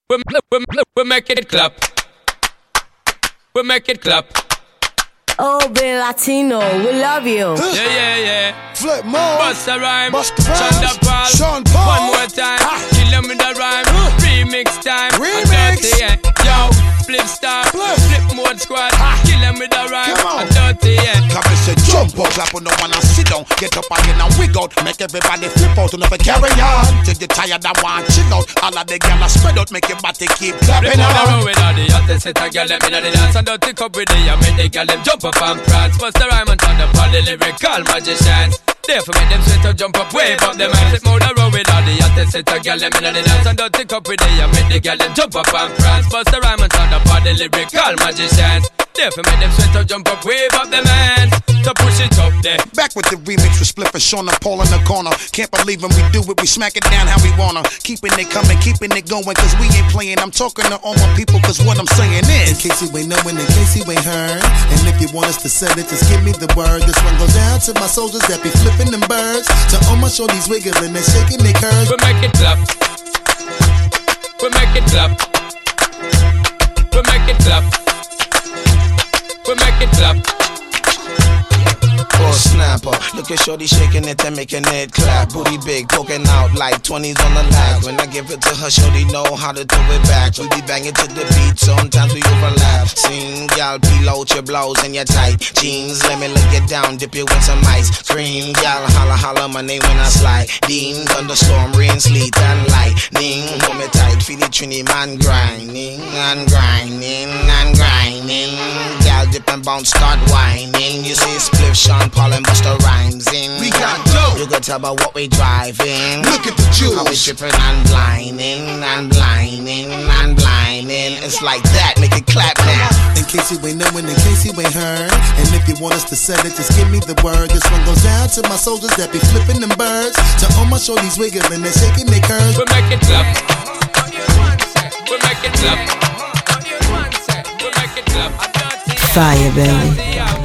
We make it clap. We make it clap. Oh, Bill Latino, we love you. Yeah. Flip mode. Bust a rhyme. Sean Paul. One more time. Kill them with a rhyme. Remix time. Remix. Yo, flip star. Flip mode squad. Kill them with a rhyme. Come on. Dirty, Come and say jump up, clap on the one and sit down. Get up again and wiggle out. Make everybody flip out and never carry on. Till you tired and want chill out. All of the girls spread out, make your body keep clapping on. on. The road with all the hottest set a girl them in the dance. And don't take up with the make the girl them jump up and prance. Bust the rhyme and turn up all the lyrical magicians. Therefore make them sweat up, jump up, wave up them hands. Flip mode the road with all the hottest set a girl them in the dance. And don't take up with the make the girl them jump up and prance. Bust the rhyme and turn up all the lyrical magicians. Therefore make them sweat up, jump up, wave up them hands. So push it up there. Back with the remix with Spliff and Sean and Paul in the corner. Can't believe when we do it, we smack it down how we wanna. Keeping it coming, keeping it going, cause we ain't playing. I'm talking to all my people, cause what I'm saying is, in case you ain't knowing, in case you ain't heard, and if you want us to send it, just give me the word. This one goes down to my soldiers that be flipping them birds. To all my shorties wiggling and shaking their curves. We make it clap. We make it clap. We make it clap. We make it clap. Or snapper, look at shorty shaking it and making it clap. Booty big, poking out like 20s on the lag. When I give it to her, shorty know how to throw it back. We be banging to the beat, sometimes we overlap. Sing, y'all, peel out your blouse and your tight jeans. Let me lay it down, dip you in some ice cream. Y'all, holla, holla my name when I slide. Dean, thunderstorm, rain, sleet, and lightning. Hold me tight, feel it, Trini, man, grinding, and grinding, and grinding. Y'all, dip and bounce, start whining. You see, Spliff, Sean Paul and Busta Rhymes in. we got dope. You can tell by what we driving. Look at the jewels. How we tripping and blinding, and blinding, and blinding. It's like that, make it clap now. In case you ain't knowing, in case you ain't heard, and if you want us to send it, just give me the word. This one goes down to my soldiers that be flipping them birds. To all my shorties wiggling and shaking their curves. We make it clap. We make it clap. We make it clap. Fire, baby.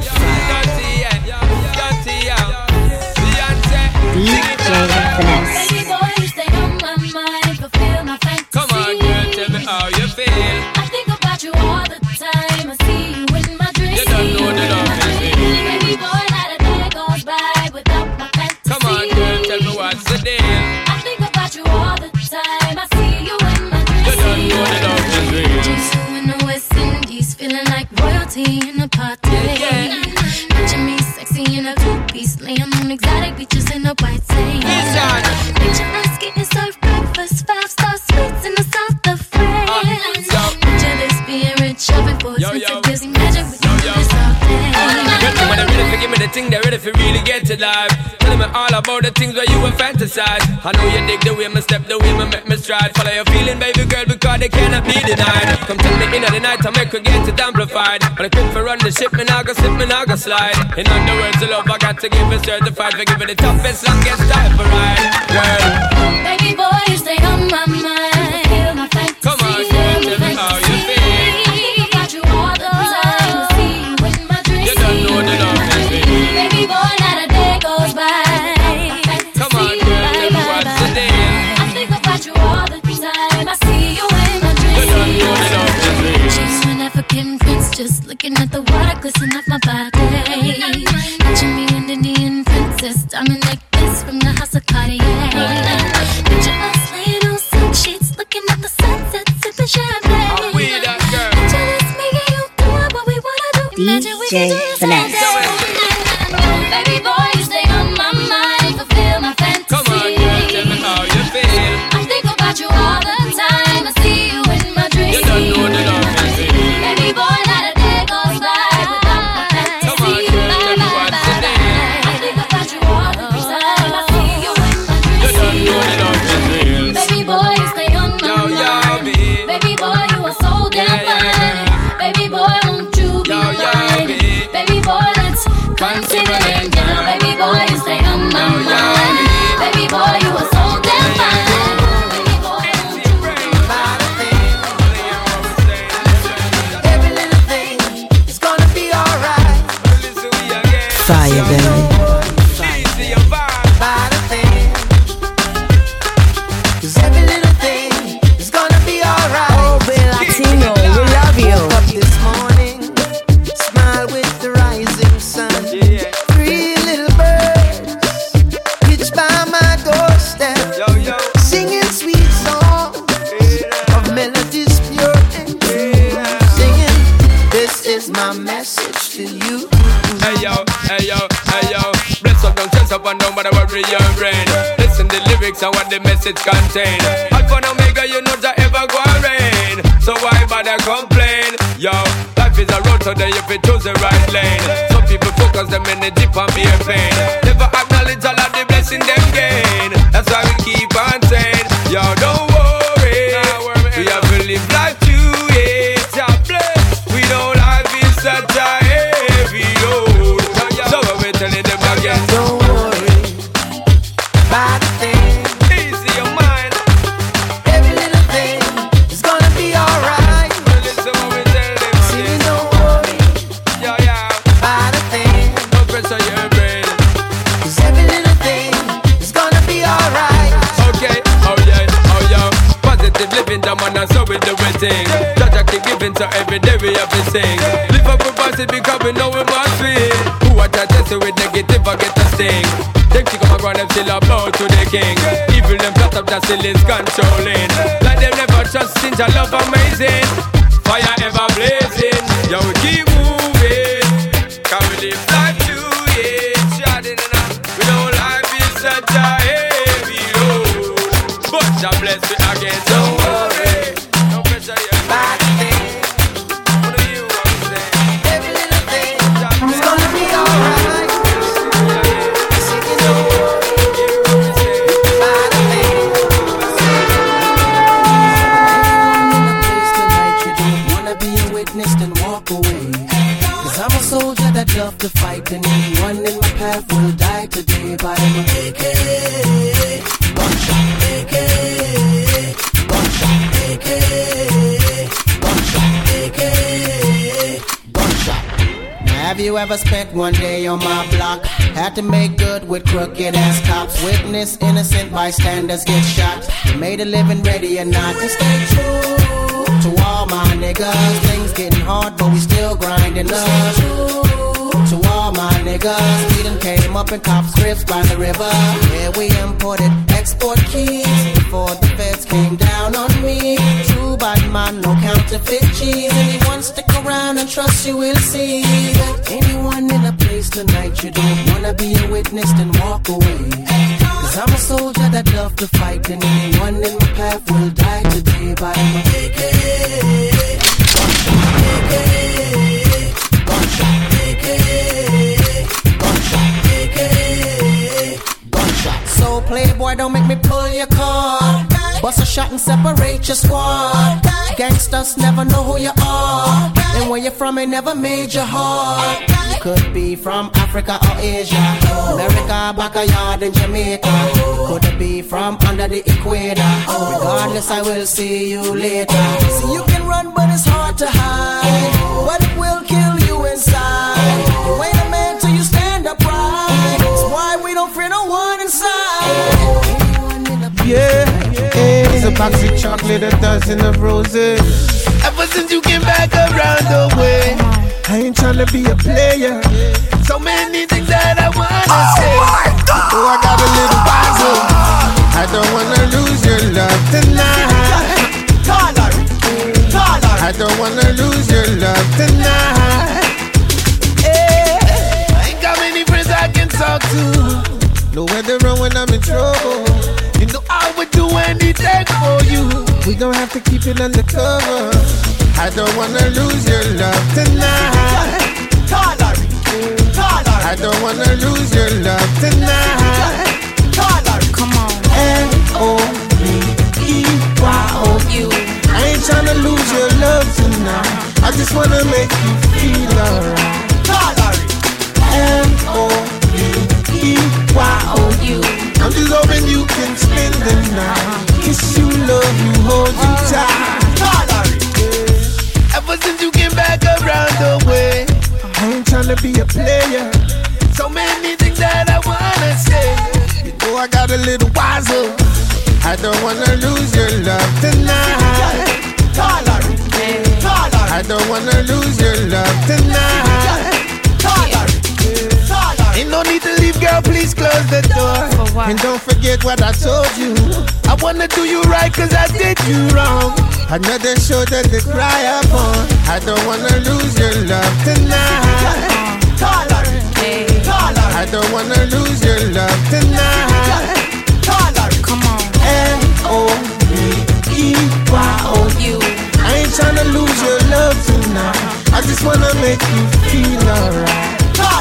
Baby boy, you stay on my mind, fulfill my fantasy. Come on, girl, tell me how you feel. I think about you all the time. I see you in my dreams. You don't know the love is real. Baby boy, not a day goes by without my fantasy. Come on, girl, tell me what's the deal. I think about you all the time. I see you in my dreams. You don't know the love is real. Just you in the West Indies, feeling like royalty in a party. Picture me sexy in a two-piece, laying on exotic beaches in a white sand. Picture us getting served breakfast, 5-star suites in the south of France. Picture this being rich, oven for expensive. Imagine we can do this all day. Girl, when they ready for give me the thing, they ready for really get to life. Tell me all about the things where you were fantasize. I know you dig the way me step, the way me make me stride. Follow your feeling, baby girl, because they cannot be denied. Come tell me in the night, I make her get it amplified. When I quit for run the ship, me now go slip, me now go slide. In other words, the love I got to give it certified. For giving the toughest, longest time for ride. Girl, baby boy, you stay on my mind. Feel my fantasy. Come on, girl, tell me how you feel. I think about you all the time. I see you in my dreams. You don't know the love is real. Baby boy, not a day goes by. Come on, girl, tell me what's the deal. I think about you all the time. I see you in my dreams. You don't know the love is real. She's an African prince, just looking at the water glisten off my body. Watching me an Indian princess, diamond necklace from the house of Cartier. Picture us laying on silk sheets, looking at the sunset, sipping champagne. I'm with that girl. Picture us me and you doing what we wanna do. Imagine we can do this all day. Baby boy, you stay on my mind, fulfill my fantasy. Come on, girl, tell me how you feel. I think about you all the time. I see you in my dreams. You don't know the love is real. Baby boy, not a day goes by without my fantasy. Come on, girl, tell me what's the deal. I think about you all the time. I see you in my dreams. You don't know the love is real. Baby boy, you stay on my mind. Baby boy, you are so damn fine. Baby boy, won't you be mine? Baby boy, let's consider it. Baby free your brain. Listen the lyrics and what the message contain. Alpha and Omega, you know that ever go rain. So why bother complain? Yo, life is a road today if you choose the right lane. Some people focus them energy on mere pain. Never acknowledge all of the blessing them gain. That's why we keep on saying, yo, don't worry, we have to live life to it. God bless, we don't life is such a heavy load. So we're telling them again, don't worry about a thing. Easy your mind. Every little thing is gonna be alright. Listen what we tell them again. Don't worry about a thing. No pressure your brain. 'Cause every little thing is gonna be alright. Okay, oh yeah. Positive living, the man, and so we do we thing. Judge I keep giving, so every day we have to sing. Live up with positive because we know we must win. Who are trying to test with negative, I get a sting. Them kick up around them still up out to the king. Evil them flat up, that still is controlling. Like them never trust things, I love amazing. Fire ever blazing, yo we keep moving. Can we live life to it? Shouting and out, we know life is such a heavy load. But God bless me again, don't worry. No pressure here. About a thing. What do you want to say? Every little thing is gonna be alright. Singing don't worry about a thing. Tonight you don't wanna be a witness, then walk away. 'Cause I'm a soldier that love to fight, and anyone in my path will die today. By my AK, gunshot, AK, gunshot, AK, gunshot, AK, gunshot. Now, have you ever spent one day on my block? Had to make good with crooked ass cops. Witness innocent bystanders get shot. Made a living ready or not to stay true to all my niggas. Things getting hard, but we still grinding up. To all my niggas, we done came up in cop scripts by the river. Yeah, we imported export keys before the feds came down on me. True bad man, no counterfeit cheese. Anyone stick around and trust you will see that anyone in a place tonight you don't wanna be a witness, then walk away. 'Cause I'm a soldier that love to fight, and anyone in my path will die today by my AK. Gunshot, AK. Gunshot, AK. Gunshot, AK. Gunshot. So playboy, don't make me pull your cord. Bust a shot and separate your squad. Gangsters never know who you are, and where you're from, it never made your heart. You could be from Africa or Asia, America, backyard in Jamaica. Could it be from under the equator? Regardless, I will see you later. See, you can run, but it's hard to hide. But it will kill you inside. You ain't a man till you stand upright. That's why we don't fear no one inside. Yeah, it's a box of chocolate, a dozen of roses. Ever since you came back around the way, I ain't tryna be a player. So many things that I wanna say. Oh, I got a little puzzle. I don't wanna lose your love tonight. I don't wanna lose your love tonight. I ain't got many friends I can talk to. Nowhere to run when I'm in trouble. You know I would do anything for you. We gon' have to keep it undercover. I don't wanna lose your love tonight. I don't wanna lose your love tonight. Come on. L-O-V-E-Y-O-U. I ain't tryna lose your love tonight. I just wanna make you feel alright. L-O-V-E-Y-O-U. I'm just hoping you can spend the night. Kiss you, love you, hold you tight. Ever since you came back around the way, I ain't tryna be a player. So many things that I wanna say. You know I got a little wiser. I don't wanna lose your love tonight. I don't wanna lose your love tonight. Ain't no need to leave, girl, please close the door. And don't forget what I told you. I wanna do you right, 'cause I did you wrong. Another shoulder to cry upon. I don't wanna lose your love tonight. I don't wanna lose your love tonight. Come on. L-O-V-E-Y-O-U. I ain't tryna lose your love tonight. I just wanna make you feel alright.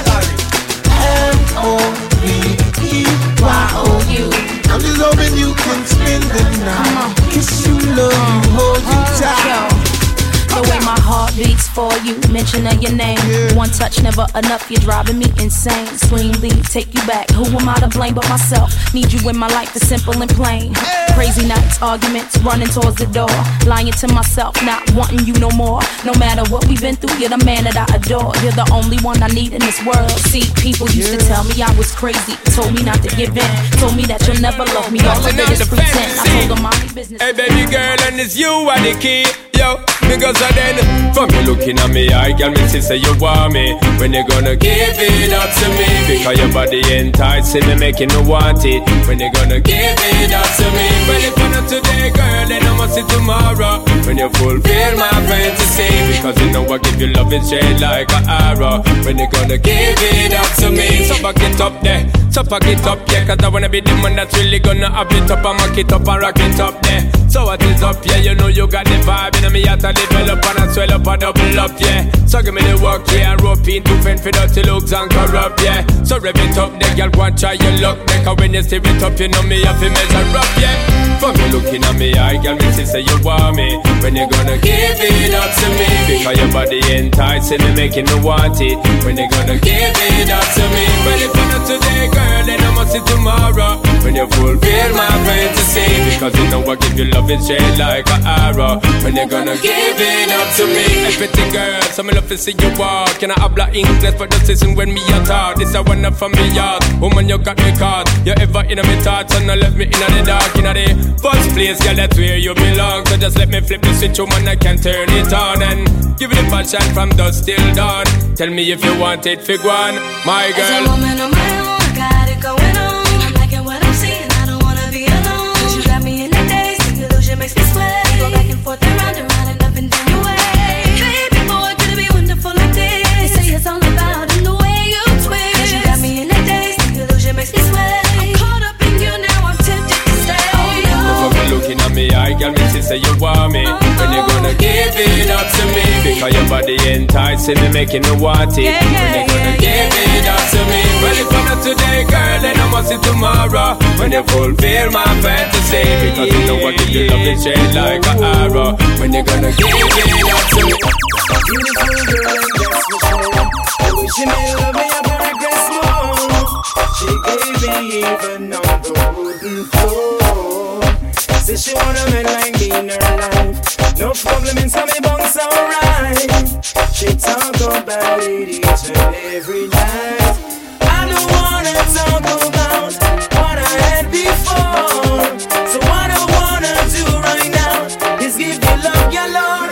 L-O-V-E-Y-O-U. I'm just hoping you can spend the night. Kiss you, love you, hold you tight. The way my heart beats for you, mention of your name. One touch, never enough, you're driving me insane. Swing lead, take you back, who am I to blame but myself? Need you in my life, it's simple and plain. Crazy nights, arguments, running towards the door. Lying to myself, not wanting you no more. No matter what we've been through, you're the man that I adore. You're the only one I need in this world. See, people used to tell me I was crazy, told me not to give in, told me that you'll never love me, all of it is pretend. I told them my business. Hey baby girl, and it's you are the key. Yo, because I then from you looking at me, I can me say you want me. When you gonna give it up to me? Because your body enticing me, making me want it. When you gonna give it up to me? Well, if you're not today, girl, then I must see tomorrow. When you fulfill my fantasy, because you know I give you love and shade like an arrow. When you gonna give it up to me? So back it up there, so pack it up, yeah. Cause I wanna be the man that's really gonna have it up and mock it up and rock it up there. So what is up, yeah, you know you got the vibe. And me out to develop and I swell up and double up, yeah. So give me the work, yeah, and rope in to fend for dirty looks and corrupt, yeah. So rev it up, the girl go and try your luck. Because when you steer it up, you know me have to measure up, yeah. From you looking at me, I girl, me say you want me. When you gonna give it up to me? Because your body enticing me, making me want it. When you gonna give it up to me? Well, if you're not today, girl, then I must see tomorrow. When you fulfill my fantasy, because you know I give you love and shade like an arrow. When you gonna give it up to me? Hey, pretty girl, so me love to see you walk. Can I habla English for the season when me a talk? This a one up from me yard. Woman, you got me caught. You ever in my thoughts and I left me in the dark. In the first place, girl, that's where you belong. So just let me flip the switch, woman, I can turn it on. And give it a passion from dusk till dawn. Tell me if you want it, fig one, my girl. As a woman on my own, I got it going on. I'm liking what I'm seeing, I don't wanna be alone. Cause you got me in the days, the illusion makes me sweat. Go back and forth and round and up and down your way. Baby boy, could it be wonderful like this? They say it's all about in the way you twist. Cause you got me in the days, the illusion makes me sweat. I'm caught up in you now, I'm tempted to stay. Oh no. Before looking at me, I can me say you want me. When you gonna give it up to me? Because your body enticing me, making me want it. When you gonna give it up to me? Well, if I'm not today, girl, then I must see tomorrow. When you fulfill my fantasy, because you know I give you love and shade like an arrow. When you gonna give it up to me? Beautiful girl, that's for sure. I wish she may love me up and regress more. She gave me even on the wooden floor. Says she want a man like me in her life. No problem in some bunks alright. She talk about it each and every night. I don't wanna talk about what I had before. So what I wanna do right now is give you love, your Lord.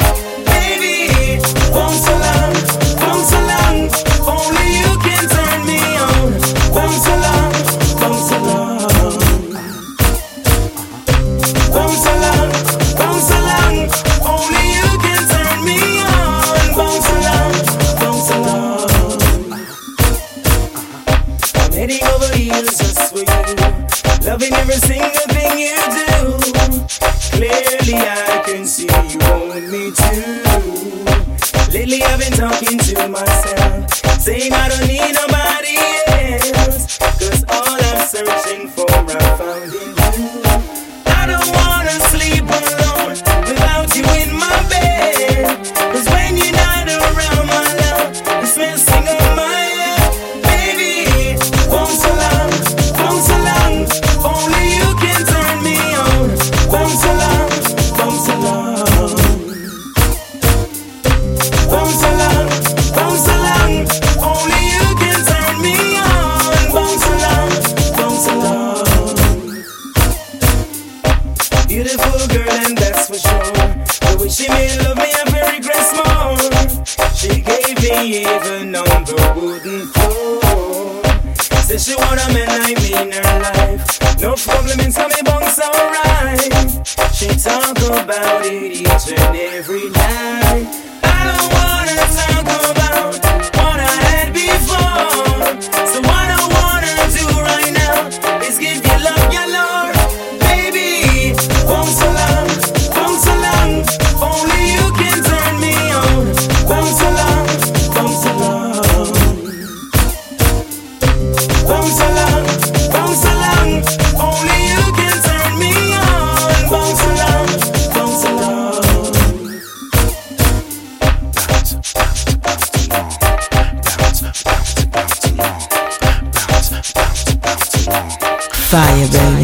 Baby, bounce along, bounce along. Only you can turn me on. Bounce along, bounce along. Bounce along, bounce along. Only you can turn me on. Bounce along, bounce along. I'm heading over heels just for you. Loving every single thing you do. Clearly I can see you want me too. Lately I've been talking to myself, saying I don't need nobody else. Cause all I'm searching for I found in you. I don't wanna sleep alone without you in my bed. Cause when you're not around, my love, it's messing up my head. Baby, bounce along, bounce along. Only you can turn me on. Bounce along, bounce along. Bounce along, bounce along. Only you can turn me on. Bounce along, bounce along. Beautiful girl, and that's for sure. The way she made love me, I regress more. She gave me even on the wooden floor. Said she want a man like me in her life. No problem in some bunks alright. She talk about it each and every night. I don't wanna talk about what I had before. So what I fire, baby.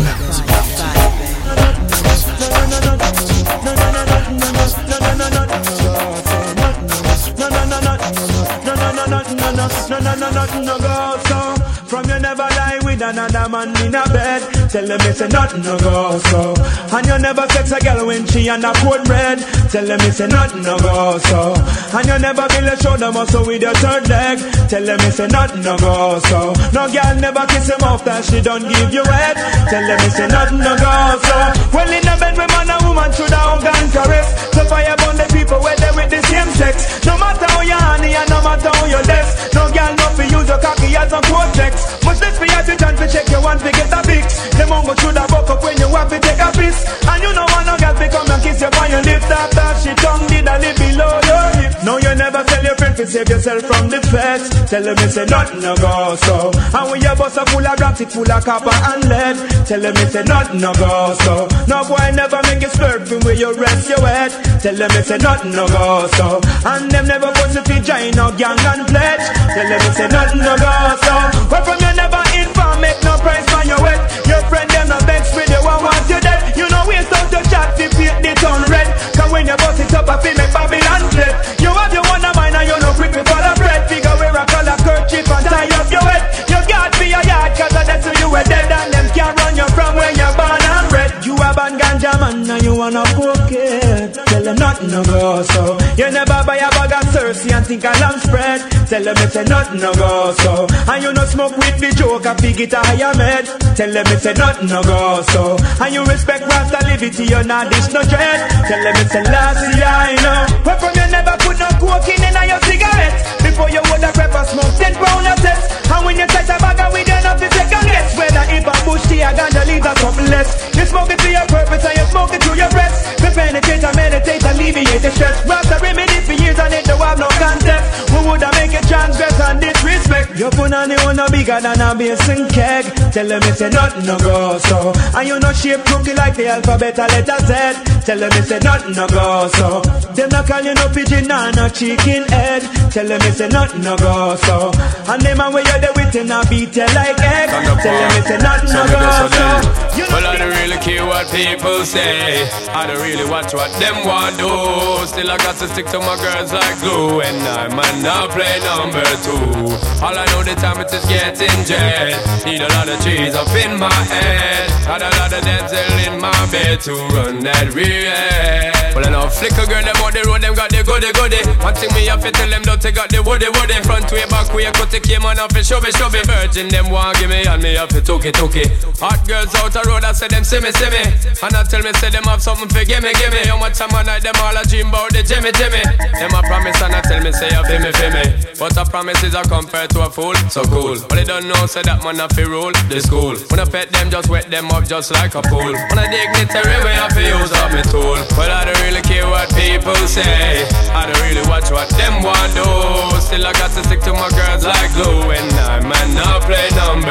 No go so. From you never lie with another man in a bed. Tell them it's a nothing no go so. And you never sex a girl when she on a cold red. Tell them it's a nothing no go so. And you never build a shoulder muscle with your third leg. Tell them it's a nothing no go so. No girl never kiss him off that she don't give you head. Tell them it's a nothing no go so. Well in a bed with man and woman should have gone caress. So fire burn the people where they with the same sex. No matter how you honey and no matter how you less. No girl no fi use your cocky as a cortex. Much less for you to chance to check your one to get a fix. The mongo should have buck up when you want to take a piss. And you know one no girl fi come and kiss you on your lips. After she tongue did a lip below your hip. No you never tell your friend to save yourself from the feds. Tell them it's a nothing no go so. And when your bus are full of rocks, it full of copper and lead. Tell them it's a nothing no go so. No boy never make you slurping where you rest your head. Tell them it's a nothing no go so. And them never put to fi join no gang and pledge. Tell them it's a nothing no go so. But from you never inform, make no price for your wet. Your friend them no vex with you and want you dead. You know waste out your chat to paint the town red. Cause when you bust it up I feel make Babylon flip. You have your one of mine and you no quick with all the bread. Figure wear a collar kerchief and tie up your head. You got be a yard cause that's who you were dead. And them can't run you from when you're born and bred. You a bad ganja man and you wanna poke it. Tell them nothing no go so. You never buy a bag of Cersei and think a lamb spread. Tell them it's a nothing no go so. And you no smoke with the joke and fig it a higher med. Tell them it's a nothing no go so. And you respect Rasta liberty, you not dish no dread. Tell them it's a last year, I know. Where from you never put no coke in your cigarette. Before you would have pepper smoke 10 pound of test. And when you touch a bag of weed, you not to take a guess. Whether if a bush tea, a ganja leaves or something less. You smoke it to your purpose and you smoke it to your breath. To penetrate and meditate, alleviate the stress. Rasta remedy for years and it don't have no contest. Who would have make you transgress and disrespect? Your punani one no bigger than a basin keg. Tell them it's a nothing no go so. And you no shape crooked like the alphabet a letter Z. Tell them it's a nothing no go so. Them no call you no pigeon or no chicken head. Tell them it's a nothing no go so. And them a way you there with and a beat you like egg. Tell them it's a nothing no go so. Well I don't really care what people say. I don't really watch what them want do. Still I got to stick to my girls like glue. And I might not play number 2. All I know the time it is getting jet. Need a lot of cheese up in my head. Had a lot of dental in my bed to run that real head. Well I know flicker girl them on the road, them got the goody. One thing me have to tell them don't they got the woody. Front way, back way, cut the came on off and shove it. Virgin them want give me and me have to took it. Hot girls out the road I say them see me. And I tell me say them have something for gimme. How much time I night them all a dream about the Jimmy. Them a promise and I tell me say you feel me. But a promise is a compare to a fool, so cool. But they don't know say that man have to rule the school. When I pet them just wet them up just like a pool. When I dignitary way I have to use up my tool. But I don't really care what people say. I don't really watch what them want do. Still I got to stick to my girls like glue. And I might not play number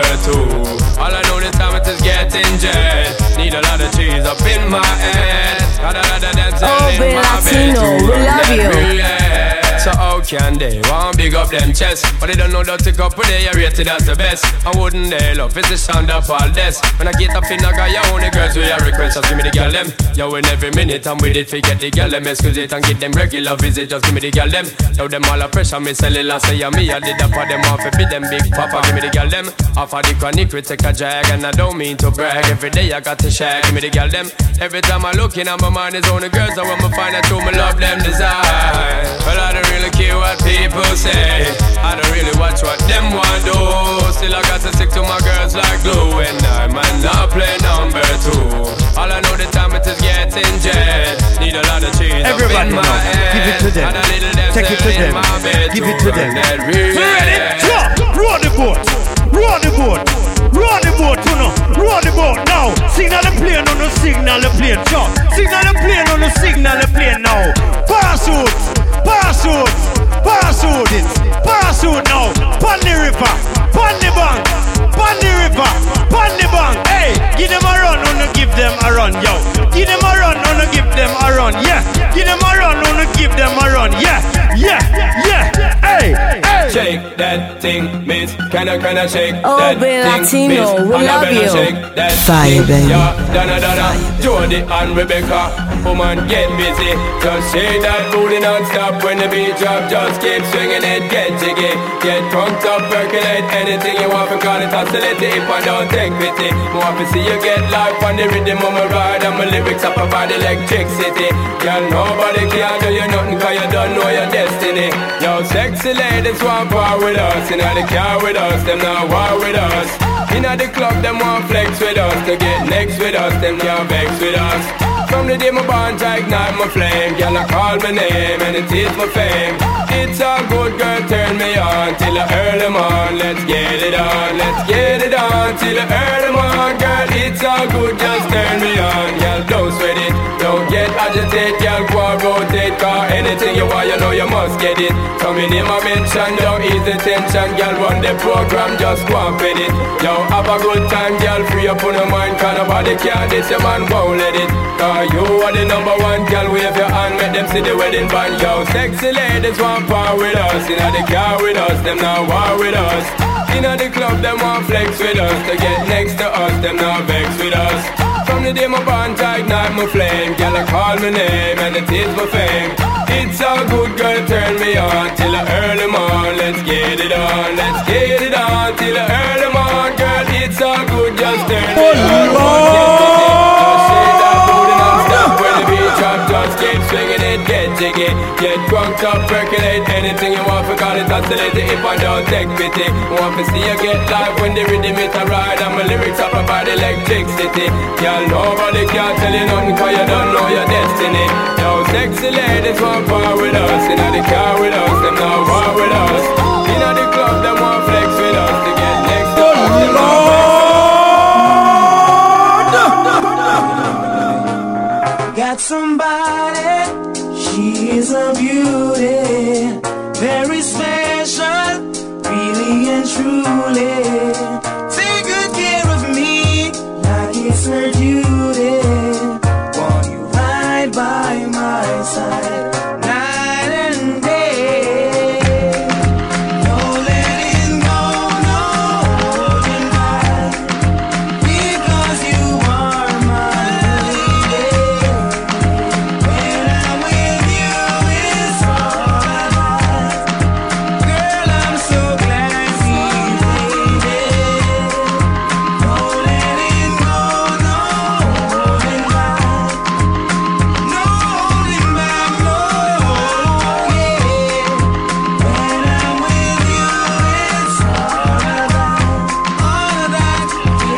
2. All I know this time it is getting jet. Need a lot of cheese up in my head. Got a lot of dancing in my bed. We love you. So how can they want big up them chest? But they don't know that to go put they rated as the best. I wouldn't they love it's the sound of all this. When I get up in I got your only girls with your request. Just give me the girl them. Yo in every minute I'm with it. Forget the girl them. Excuse it and get them regular visit. Just give me the girl them. Now them all a pressure me sell it last say me. I did that for them off. If them big papa give me the girl them. Off of the chronic we take a drag. And I don't mean to brag. Every day I got to shag. Give me the girl them. Every time I look in my mind is only girls. I want me find out who me love them design. Well I don't really care what people say. I don't really watch what them want do. Still I got to stick to my girls like glue. And I might not play number 2. All I know the time it is getting jet. Need a lot of cheese. Everybody up in my now, head. give it to them. And a little Take it to them. Give it to them. Ready? Drop. Roll the boat. Roll the boat. Roll the boat, you know. Roll the boat now. Signal the plane on the signal the plane. Jump. Signal the plane on the signal the plane now. Parachute. Parachute. Parachute it. Parachute now. Pon the river. Pon the bank. Pon the river. Pon the bank. Hey, give them a run. Wanna give them a run, yo. Give them a run. Wanna give them a run. Yeah. Give them a run. Wanna give them a run. Yeah. Yeah. Yeah. Hey. Hey. Shake that that thing, miss. Can I shake Oh, that Bill thing, miss? Latino, we love you. Shake that Fire, thing, baby. yeah. Donna, Jody and Rebecca. Woman, get busy. Just shake that booty non-stop when the beat drop. Just keep swinging it, get jiggy. Get drunk up, percolate anything you want. Call it oscillate if I don't take pity. More to see you get life on the rhythm of my ride. And my lyrics up about electricity. Girl, nobody can do you nothing cause you don't know your destiny. Yo, sexy ladies want power with us. Inna the car with us, them not war with us. Inna the club, them want flex with us. To get next with us, them can't vex with us. From the day my bond, I ignite my flame. Girl, I call my name and it is my fame. It's a good girl, turn me on till I early morn. Let's get it on, let's get it on till I early morn. Girl, it's all good, just turn me on. Girl, don't sweat it, don't get agitated. Girl, go and rotate, cause anything you want, you know you must get it. Coming in my mention, don't ease the tension. Girl, run the program, just go and fit it. Yo, have a good time, girl, free up on your mind. Cause nobody can, this your man won't let it. Cause you are the number one, girl, wave your hand, make them see the wedding band. Yo, sexy ladies want power with us. Inna the car with us, them not war with us. Inna the club, them want flex with us. To get next to us, them not vex with us. From the day my bond, I ignite my flame. Girl, I call my name and it is my fame. It's a good girl, turn me on till the early morn. Let's get it on, let's get it on till the early morn. Girl, it's all good, just turn me on. Just keep swinging it, get jiggy. Get drunk up, percolate anything you want. Call it oscillate if I don't take pity. Want to see you get live when the rhythm it a ride. And my lyrics up about electricity. Girl, nobody can tell you nothing cause you don't know your destiny. Yo, sexy ladies want power with us. Inna the car with us, them not war with us. Inna the club, them want flex with us. To get next to us, them not vex. Got somebody, she is a beauty, very special, really and truly. Take good care of me, like it's her duty. Want you right by my side, night and day. No letting go, no holding back, because you are my lady. When I'm with you, it's all I got. Girl, I'm so glad we made it. No letting go, no holding back. No holding back, no, yeah. When I'm with you, it's all I got,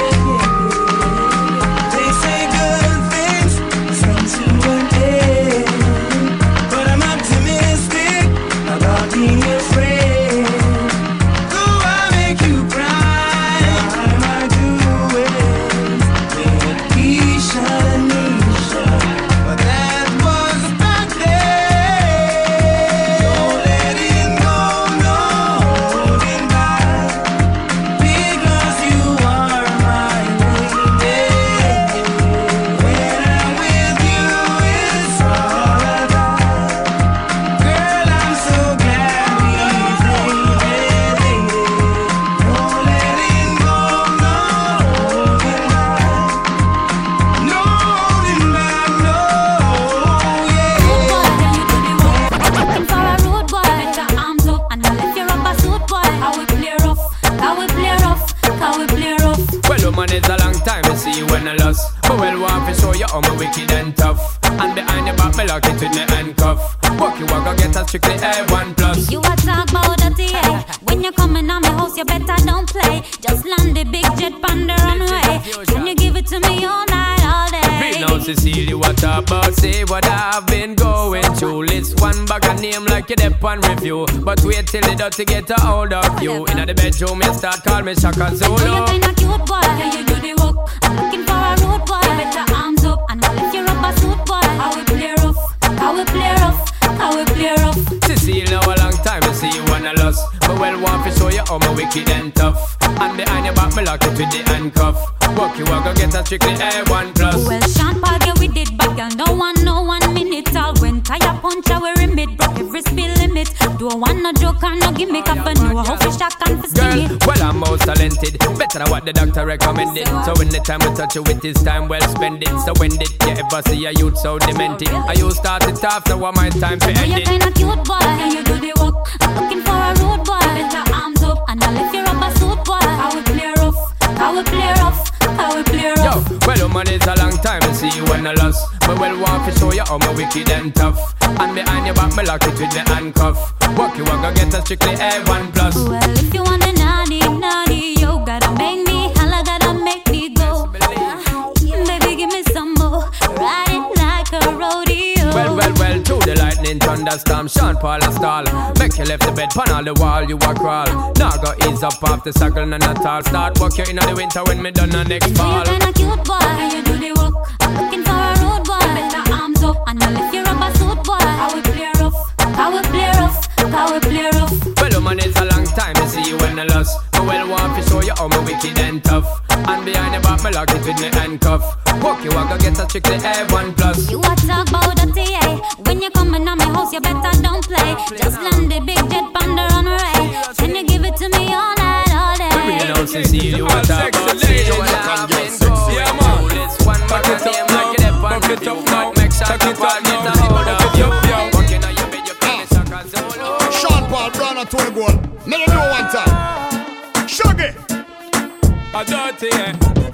yeah. They say good things come to an end, but I'm optimistic about being your friend. Do I make you cry? I might do it with Keisha, but that was back then. No letting go, no holding back, because you are my lady. When I'm with you, it's all I got. Girl, I'm so glad we made it. No letting go, no holding back. No holding back, no, yeah. Looking for a rude boy, put your arms up and I'll lift your rubber suit, boy. How we play rough, how we play rough, how we play rough. Well, woman, it's a long time to see you when I lost. But well, want to show you how I'm wicked and tough. And behind your back, me lock it with the handcuff. Walk you walk, I get a strictly A1+. You a talk about dirty, eh? When you're coming on my house, you better don't play. Just land the big jet on the runway. Can you give it to me all night, all Read day? now, Cecilia, what about? Say what I've been going through. List one bag of name like you dep on review. But wait till the dirty get a hold of you. In the bedroom, you start call me Shaka Oh, Zulu. you kinda cute, boy. Yeah, you do the work. I'm looking for a rude boy. Put your arms up and I'll lift your rubber suit, boy. How we play rough, how we play rough, how we play rough. Cecile, now a long time to see you when I lost. But well, want to show you how I'm wicked and tough. And behind your back, me lock it with the handcuff. Walk you walk, I get a strictly A1+. Well, Sean Paul, yeah, we did, but girl, no 1 minute. All when tire punch, I wear a mid, broke every speed limit. Don't want no joke and no gimmick up and no how fish shock and for stingy. Girl, well I'm most talented, better than what the doctor recommended. So when the time we touch you with this time well spend it. So when did you ever see a youth so demented? Are you started off, now what my time to end You're it? kinda cute boy, and you do the work. I'm looking for a road boy, better arms up. And I'll lift your rubber suit boy. I will play rough, I will play rough, I will play rough. Yo, well woman it's a long time to see you when I lost. But well want to show you how my wicked and tough. And behind your back me lock it with the handcuff. Walk you walk go get a strictly A1+. Well if you want a naughty, naughty, you gotta make me holla, gotta make me go. Baby give me some more, ride it like a rodeo. Well, to the lightning thunderstorm, Sean Paul a stall. Make you left the bed, pan all the wall, you a crawl. Now go ease up off the circle, none at all. Start walk you in the winter when me done the next fall. You're kinda cute boy, and you do the work. I'm looking for a road boy, better arms up. And I'll lift your rubber suit boy. I will play rough, I will play rough, I will play rough. Well, woman, it's a long time to see you when I lost. I well want to show you how me wicked and tough. And behind the back, me lock it with me handcuff. Walk you walk, go get a strictly A1+. You a talk about the TA. When you coming on my house, you better don't play. Just land the big jet on the runway. Can you give it to me all night, all day? We real out to see you a talk about see you and I've been going. Yeah, man. This one back and name like it up and you might make shot up and get a hold of you. Walking on your bed, you play the soccer solo. Sean Paul Brown at 20 goal. Let it know one time. Shuggy. A dirty, yeah.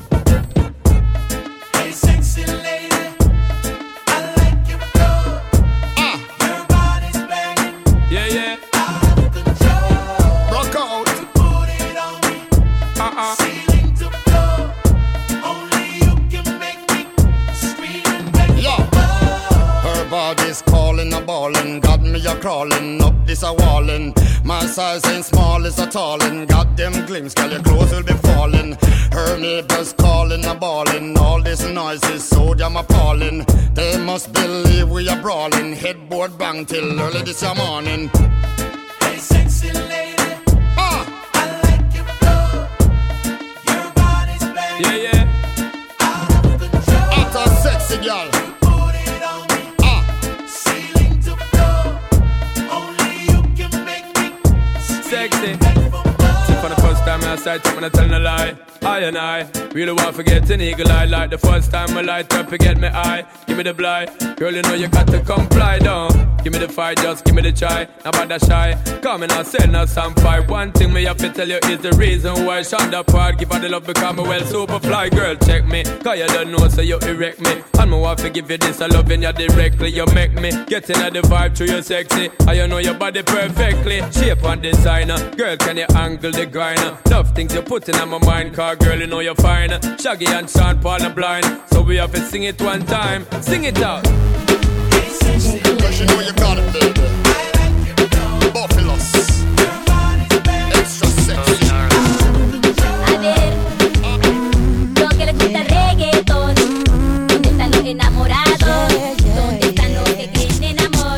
Hey, sexy lady, I like your flow. Your body's banging. Yeah, yeah. Out of control. Rock out. To put it on me. Ceiling to floor. Only you can make me scream and beg. Yo. Her body's calling a ballin', got me a crawling up this a wallin'. My size ain't small, it's a tallin'. Got them glimpse, girl, your clothes will be falling. Her neighbors calling a ballin'. All this noise is so damn appalling. They must believe we are brawling. Headboard bang till early this morning. Hey, sexy lady, I like your flow. Your body's banging. Yeah, yeah. Out of control. What a sexy girl. Put it on me. Ceiling to floor. Only you can make me Sexy. See for the first time I said I'm gonna tell a lie. I and I really want to get an eagle eye. Like the first time I light up, you get me eye. Give me the blind, girl, you know you got to comply down. Give me the fight, just give me the try. Now about that shy, come and I'll sell now some fight. One thing me have to tell you is the reason why Shonda part. Give her the love because me well super fly. Girl, check me, cause you don't know so you erect me. And me want to give you this, I loving you directly. You make me get in the vibe through your sexy. And you know your body perfectly. Shape and designer, girl can you angle the grinder. Love things you put in my mind, car girl you know you're fine. Shaggy and Sean Paul are blind, so we have to sing it one time. Sing it out. Cause you know you got it, baby. Buffaloes. Extra sexy. A ver, lo que les gusta el reggaetón. ¿Dónde están los enamorados? ¿Dónde están los que tienen amor?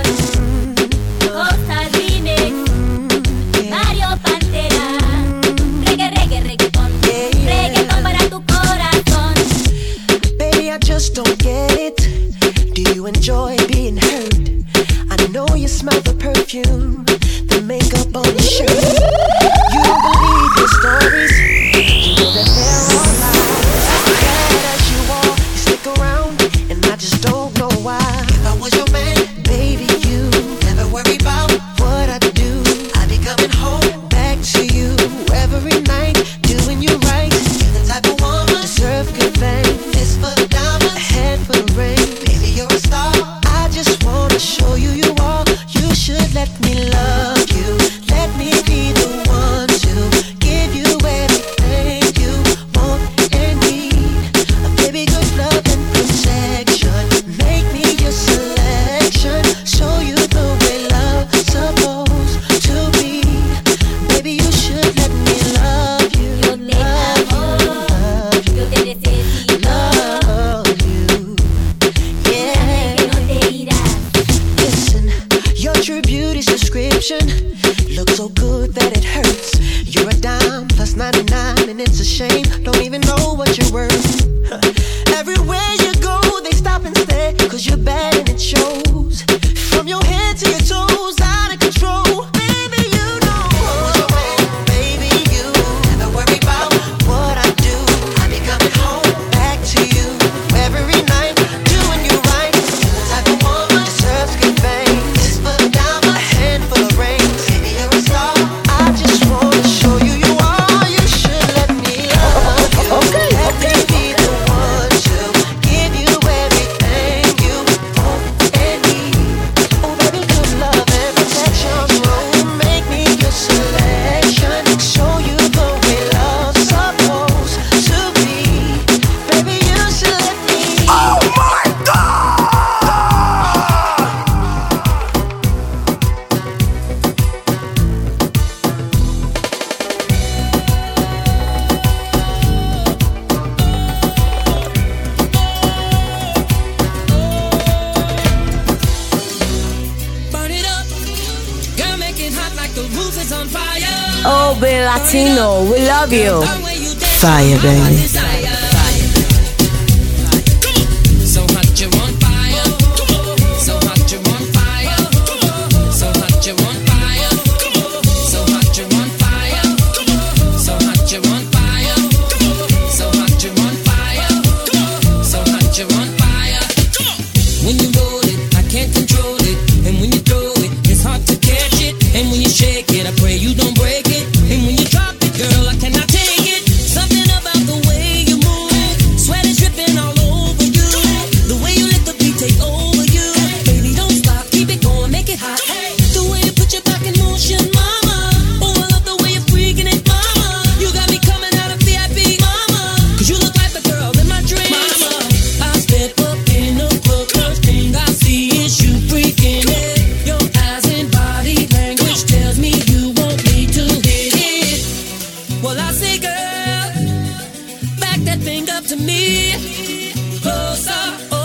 Costa Remix, Mario Pantera. Reggae, reggae, reggaeton. Reggaeton para tu corazón. Baby, I just don't get it. Do you enjoy being hurt? I know you smell the perfume, the makeup on your shirt. You don't believe your stories. You know that they're all lies. Bad as you are, you stick around, and I just don't know why. If I was your man, baby, you never worry about what I do. I'd be coming home back to you every night, doing you right. You're the type of woman deserve good things. This for the diamonds, a head for the ring. Baby, you're a star. I just wanna show you you are. You should let me love you. Let me be the one to give you everything you want and need. A baby, good love and protection. Make me your selection. Show you the way love's supposed to be. Baby, you should let me love you. Yo te amo, yo te necesito. Love you. Yeah. Que no te irás. Listen, your true beauty's description looks so good that it hurts. You're a dime plus 99 and it's a shame. Don't even know what you're worth. Everywhere you go, they stop and stare, cause you're bad and it shows. From your head to your toes, out of control. it hot like the roof is on fire. Oh, Bill Latino, we love you. Fire, baby. So hot you're on fire. So hot you're on fire. So hot you're on fire. So hot you're on fire. So hot you're on fire. So hot you're on fire. So hot you're on fire. When you roll it, I can't control it. And when you throw it, it's hard to catch it. And when you shake it, I pray you don't break it. And when you drop it, girl, I cannot take it. Something about the way you move, sweat is dripping all over you. The way you let the beat take over you. Baby, don't stop, keep it going, make it hot. The way you put your back in motion, mama. Oh, I love the way you're freaking it, mama. You got me coming out of VIP, mama. Cause you look like the girl in my dreams, mama. I step up in the club, first thing I see is you freaking it. Your eyes and body language tells me you want me to hit it. Well, I say, girl, back that thing up to me. Closer,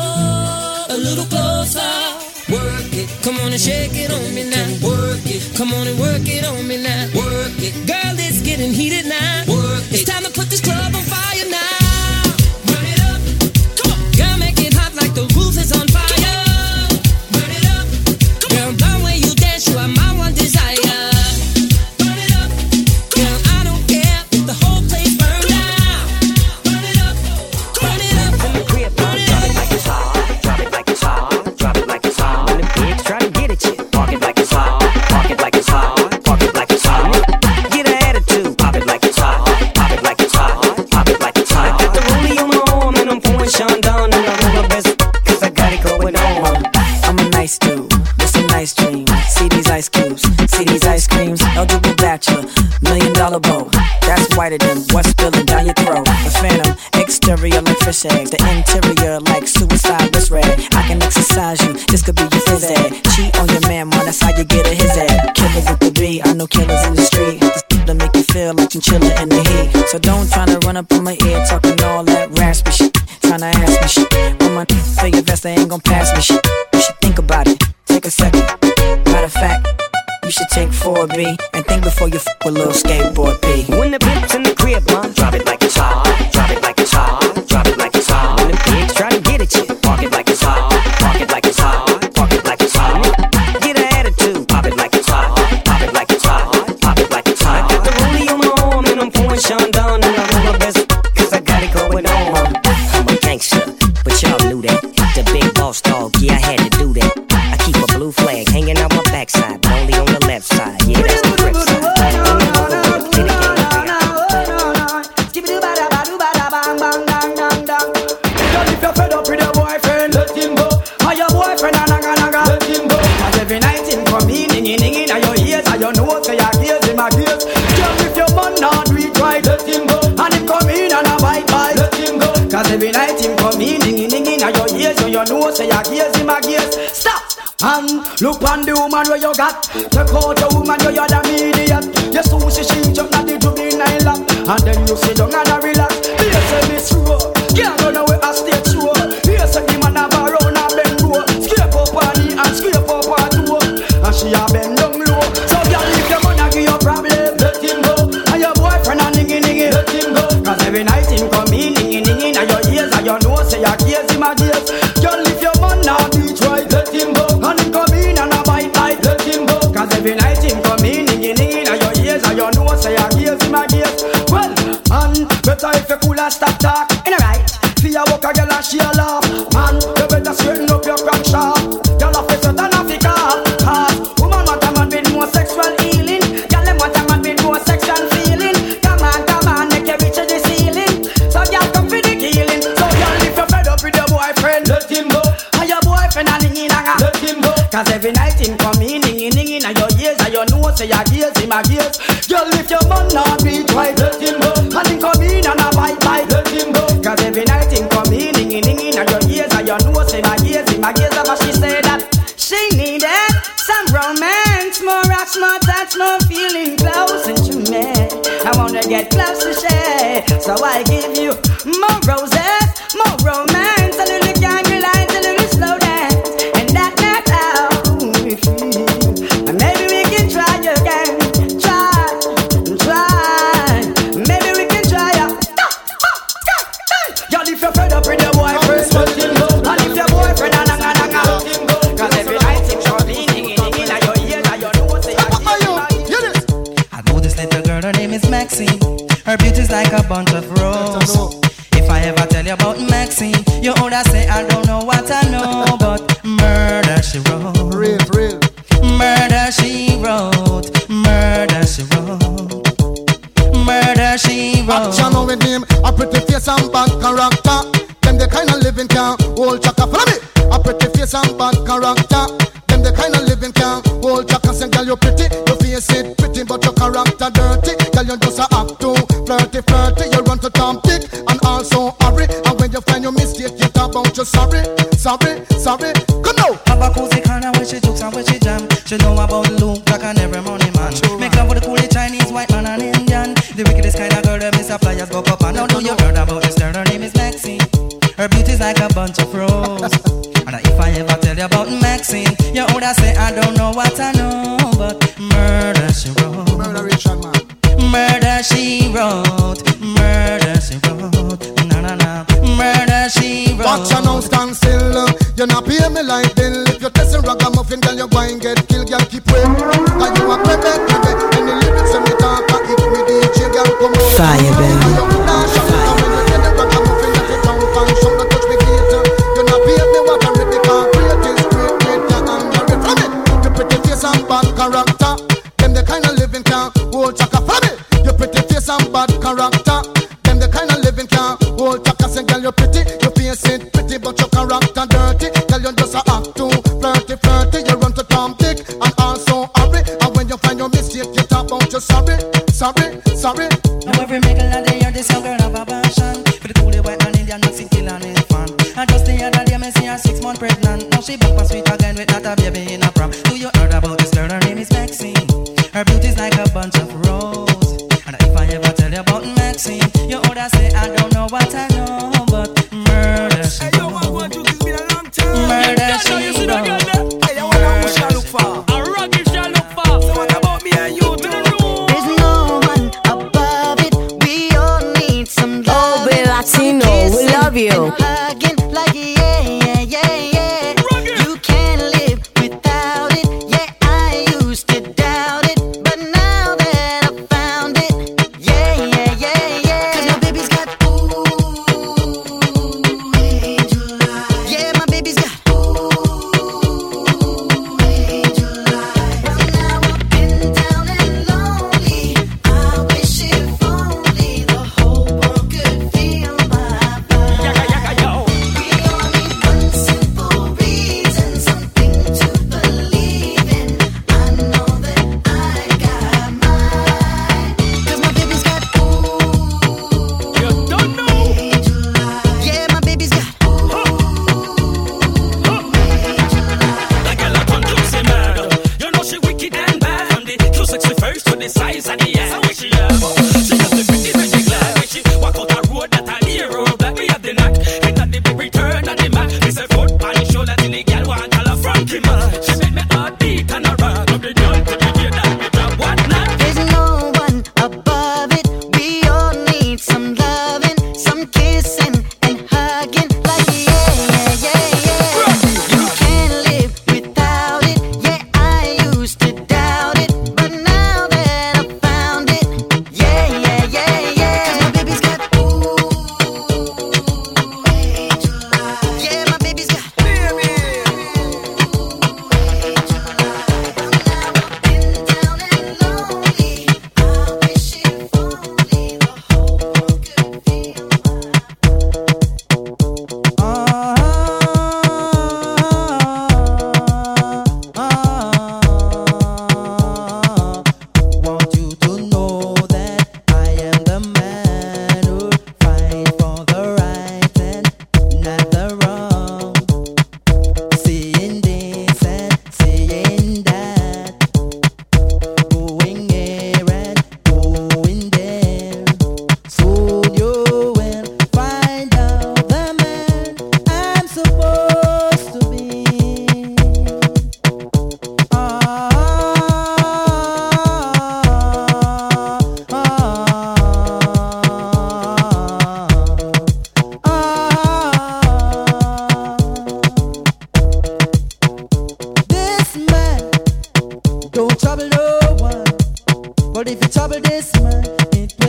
oh, a little closer. Work it, come on and shake it on me now. Work it, come on and work it on me now. Work it, girl, it's getting heated now. Work it, it's time to put this club on fire now. Burn it up, come on. Girl, make it hot like the roof is on fire. Burn it up, girl, the way you dance, you are my one desire. Burn it up, girl, I don't care if the whole place burn down. Burn it up, burn it up, burn it up. Drop it like it's hot. Drop it like it's hot. Drop it like it's hot. When the pigs try to get at you, park it like it's hot. Park it like it's hot. Park it like it's hot. Get an attitude. Pop it like it's hot. Pop it like it's hot. Pop it like it's hot. I got the rollie on my arm and I'm pouring Sean down and I'm my best cause I got it going on. I'm a nice dude, it's a nice dream. See these ice cubes, see these ice creams. Eligible bachelor, $1 million bow. That's whiter than what's spilling down your throat. The phantom, exterior like fish eggs. The interior like suicide wrist red. I can exercise you, this could be your phys ed. Cheat on your man, man, that's how you get a his ed. Killer with the B, I know killers in the street. This to make you feel like chinchilla in the heat. So don't tryna run up on my ear talking all that raspy shit. Tryna ask me shit. When my feel your vest, they ain't gon' pass me shit. You should think about it, take a second. Matter of fact, you should take 4B and think before you fuck with little skateboard P. When the pimp's in the crib, man, drop it like it's hot. Drop it like it's hot. Drop it like it's hot. When the pigs try to get at you, park it like it's hot. Park it like it's hot. Park it like it's hot. Get an attitude. Pop it like it's hot. Pop it like it's hot. Pop it like it's hot. I got the rollie on my arm and I'm pouring Sean down and I'm my best cause I got it going on. I'm a gangster, but y'all knew that. The big boss dog, yeah, I had to do that. I keep a blue flag hanging out my backside, but only on the left side. Yeah, that's the grip side. If you're fed up with your boyfriend, let him go. Or your boyfriend, let him go. Cause every night him come in your ears, and your nose, say your ears, him a ears. Just if your man not do it right, let him go. And him come in and a bite, let him go. Cause every night him come in your ears, and your nose, say your ears, him a ears. Stop! And look on the woman where you got. Take out the woman where you're the idiot. You sushi she jump not to be nine lap. And then you sit down and a relax. Here say this road, can't run away a state show. Here say the man have a round and bend low. Scrape up on the and scrape up on two. And she a bend down low. So girl, if your man a give you problem, let him go. And your boyfriend a ningy, let him go. Cause every night him come in, ningy, and your ears and your nose say your ears, him a ears. Girl, if your man not do it right, let him go. And him come in and a bite, let him go. Cause every night him come in, ningy, and your ears and your nose say your ears, him a ears. Well, man, better if you cool and stop talk. In a right, see a walk a girl and she a laugh. Man, you better straighten up your crack sharp. Girl a face out and a pick up. Woman want a man with more sexual healing. Girl them want a man with more sexual feeling. Come on, make you reach to the ceiling. So girl come for the killing. So girl if you're fed up with your boyfriend, let him go. And your boyfriend a ningy nanga, let him go. Cause every night him come in, ningy, and your ears and your nose say your ears, him a ears. Girl if your man not beat right, let him go. And him come in and a bite, let him go. Cause every night him come in, ningy, and your ears and your nose say my ears, him a ears. But she say that she needed some romance, more rocks, more touch, more feeling close into me. I wanna get close to share, so I give you more roses, more romance, a little candlelight, a little slow dance, and that's how we feel. And maybe we can try it. Maxine. Her beauty's like a bunch of roses. If I ever tell you about Maxine, you woulda say I don't know what I know, but murder she wrote. Real. Murder she wrote. Murder she wrote. Murder she wrote. Action with him, a pretty face and bad character. Them the kind of living can hold chaka. Follow me. A pretty face and bad character. Them the kind of living can hold chaka. Say girl you pretty, your face it pretty, but your character dirty. Girl you just a act too flirty. You run to Tom Dick and also hurry. And when you find your mistake, you talk about you sorry. Come now. Have a cozy corner where she jokes and where she jam. She know about Luke like an every money man. Make love with the coolest Chinese, white man and Indian. The wickedest kind of girl that Mr. Flyers go up and down. Know you heard about this girl, her name is Maxine. Her beauty's like a bunch of roses. And if I ever tell you about Maxine, you woulda say I don't know what I know, but murder she wrote. Murder she wrote. Murder she wrote. Na. Murder she wrote. Watch her now stand still. You not pay me like bill. If you're testing ragamuffin, girl, you go and get killed. Girl, keep waiting. Cause you a baby. And the lyrics when me talk, if me DJ, girl, come on. Fire, baby. Character, them the kind of living can hold chaka. Follow me. Your pretty face and bad character. Them the kind of living can hold chaka. Say girl you pretty, your face ain't pretty, but your character dirty. Girl you just a act too flirty. You run to Tom Dick and also hurry. And when you find your mistake, you talk about you sorry. Now every middle of the year, this young girl have a passion for the coolie white and Indian mixing kill and it's fun. And just the other day, me see her 6 months pregnant. Now she back for sweet again with not a baby in a prom. Do you heard about this girl? Her name is Maxine. Her beauty's like a bunch of roses. And if I ever tell you about Maxine, you oughta say I don't know what I know, but murder she wrote. Murder she wrote. Hey, I wanna who shall look for? A rugged shall look for. So what about me and you? There's no one above it. We all need some love. Oh, Bill Latino, we love you. Hugging like yeah. You can't live without it. Yeah, I used to doubt it, but now that I found it, yeah. 'Cause my baby's got angel eyes. Yeah, my baby's got angel eyes. Now I've been down and lonely. I wish if only the whole world could feel my vibe. We all need one simple reason, something to believe in. I know that I got mine. 'Cause my baby's got You don't know. angel eyes. Yeah, my baby's got That girl a conduce mad. You know she wicked and bad. From the cute sexy face to the size of the ass. What she have? She got the pretty when she glad. When she walk out a road that a near road black. Me have the knack. Hit at the big return of the Mac. Me say foot on the shoulder till the girl want all a Frankie man. She make me heart beat and a rock. Up the down to the gear that me drop what not. There's no one above it. We all need some loving, some kissing and hugging. Like yeah. You can't live without it. Yeah, I used to doubt it, but now that I found it, yeah. 'Cause my baby's got angel eyes. Yeah, my baby's got angel Want you to know that I am the man who fight for the right and not the wrong. Seeing this and seeing that, going here and going there. Soon you will find out the man I'm supposed to be. This man don't trouble no one, but if you trouble this man, it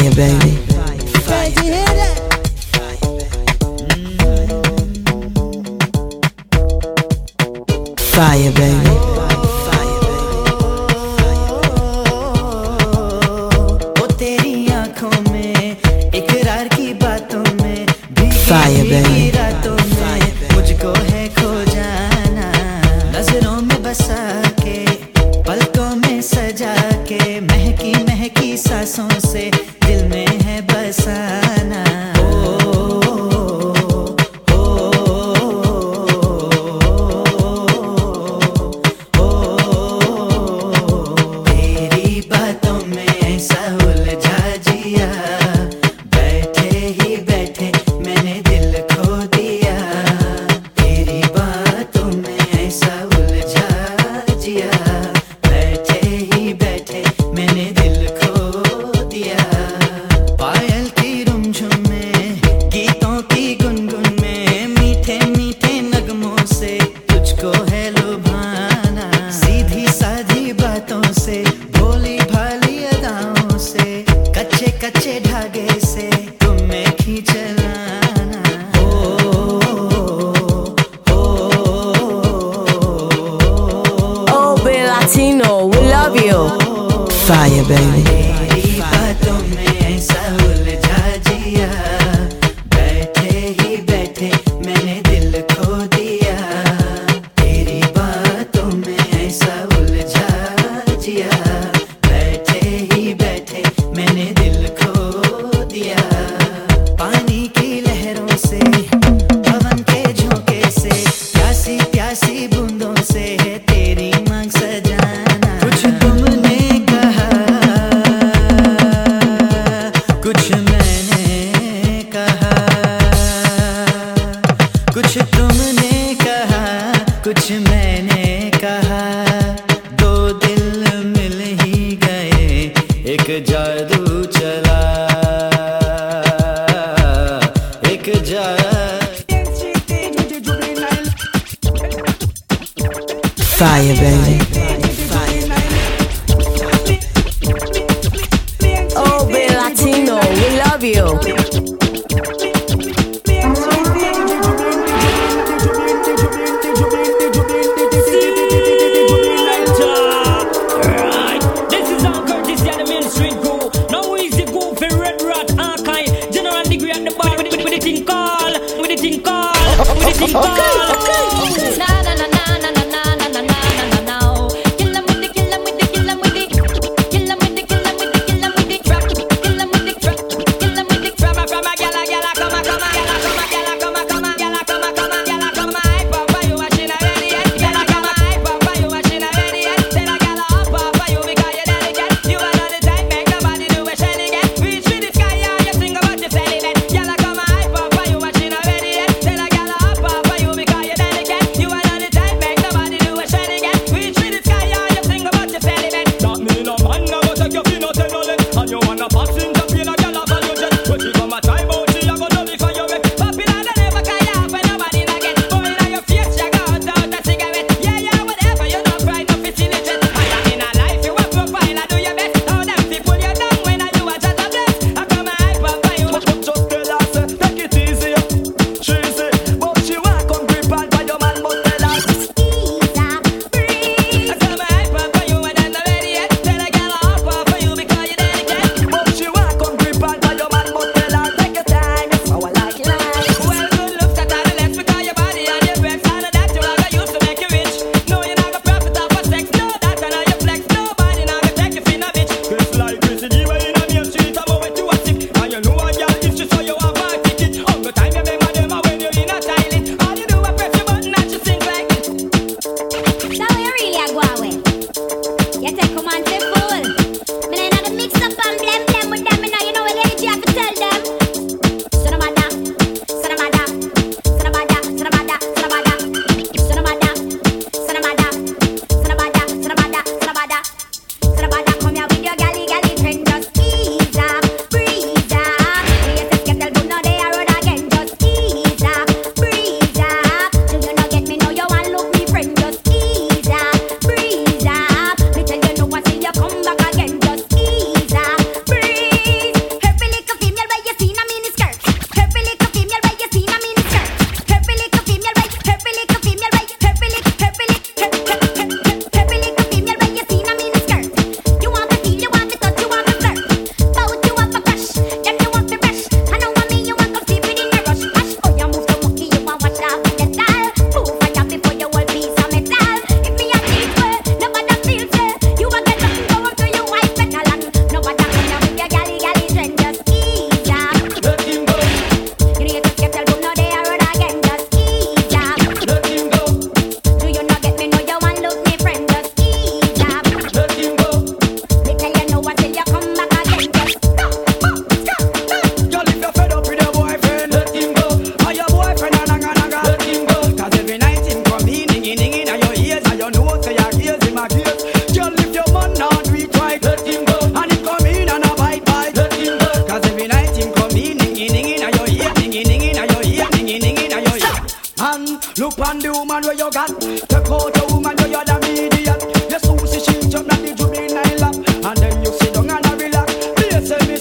Fire, baby. Can't you hear that? Fire, baby. वो तेरी आंखों में इकरार की बातों में Fire, baby. रातों में मुझको है खो जाना नजरों में बसा के पलकों में सजा के महकी महकी सांसों से दिल में है बसाना तेरी बातों में ऐसा उलझा जिया बैठे ही बैठे मैंने दिल खो दिया तेरी बातों में ऐसा उलझा जिया बैठे ही बैठे मैंने दिल खो दिया पायल की रुमझुम में गीतों की गुनगुन में मीठे मीठे नगमों से तुझको है लुभाना सीधी साधी बातों से भोली भाली अदाओं से कच्चे कच्चे धागे से तुम्हें खींच लाना Oh, Bill Latino, we love you. Fire, baby. तेरी बातों में ऐसा उलझा जिया बैठे ही बैठे मैंने दिल खो दिया तेरी बातों में ऐसा उलझा जिया बैठे ही बैठे मैंने दिल खो दिया पानी की लहरों से पवन के झोंके से प्यासी प्यासी बूंदों से है तेरी मांग सजाना कुछ तुमने कहा कुछ मैंने कहा कुछ तुमने कहा कुछ मैंने कहा दो दिल मिल ही गए एक जादू चला एक Fire, baby. Oh, Bill Latino, we love you. Right, this is our Curtis, yeah, the mainstream crew. Now is the goofy red rat archive. General degree at the bar with the thing call, with the thing call, with the thing call. Na na na na na na na na na na na.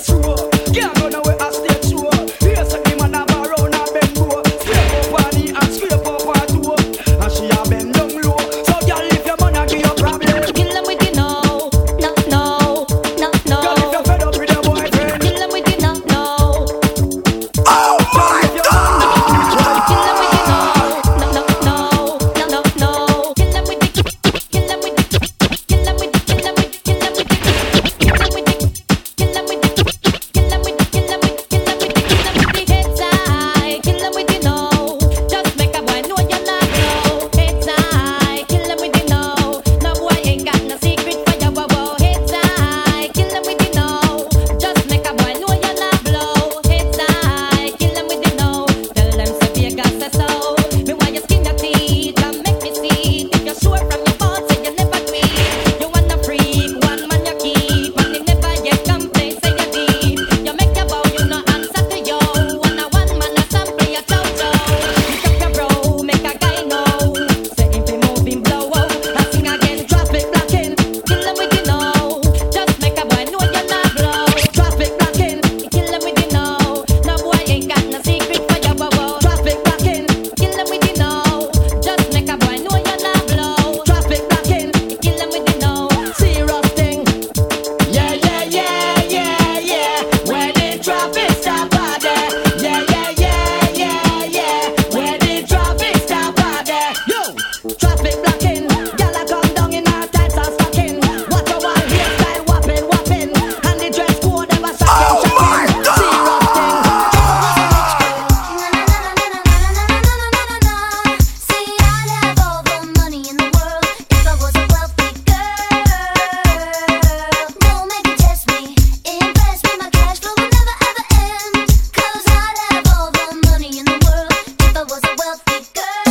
true. Can't go nowhere, I stay true. Here's a man a borrow and a bend low. Scrape up on the and scrape up on two. And she a bend down low. So girl, if your man a give you problem, kill them with you no. Girl, if you're fed up with your boyfriend, kill them with you no. Oh my God! Kill them with you no. Kill them with the heads high. Kill them with you no. Just make a boy know you're not low. Heads high. Kill them with you no. No boy ain't got no secret for your wow. Heads high. Kill them with you no. Just make a boy know you're not blow. Heads high. Kill them with you no. Tell them say Vegas say so. Me want you skin your teeth and make me see. If you're sure from your phone say you never tweet. You wanna freak, one man you keep. And they never yet complain say you deep. You make your bow, you no answer to yo. One man a sample your chow-chow. Pick up your bro, make a guy know. Say if he moving blow out. I sing again, traffic blocking. Kill them with you know. Just make a boy know you're not blow. Traffic blocking, kill them with you know. No boy ain't got no secret for your wow. Traffic blocking, kill them with you know. Just make a boy know you're not blow. Traffic blocking, kill them with you know. Serious thing. yeah. Where the traffic stop out there. Yeah. Where the traffic stop out there. Yo, traffic blocking. Gyal a come down in our tights and stocking. Watch your wild hairstyle whopping. And the dress code ever shocking. Serious thing. See, I'd have all the money in the world if I was a wealthy girl. Don't make it test me, impress me. My cash flow will never ever end. 'Cause I'd have all the money in the world if I was a wealthy girl.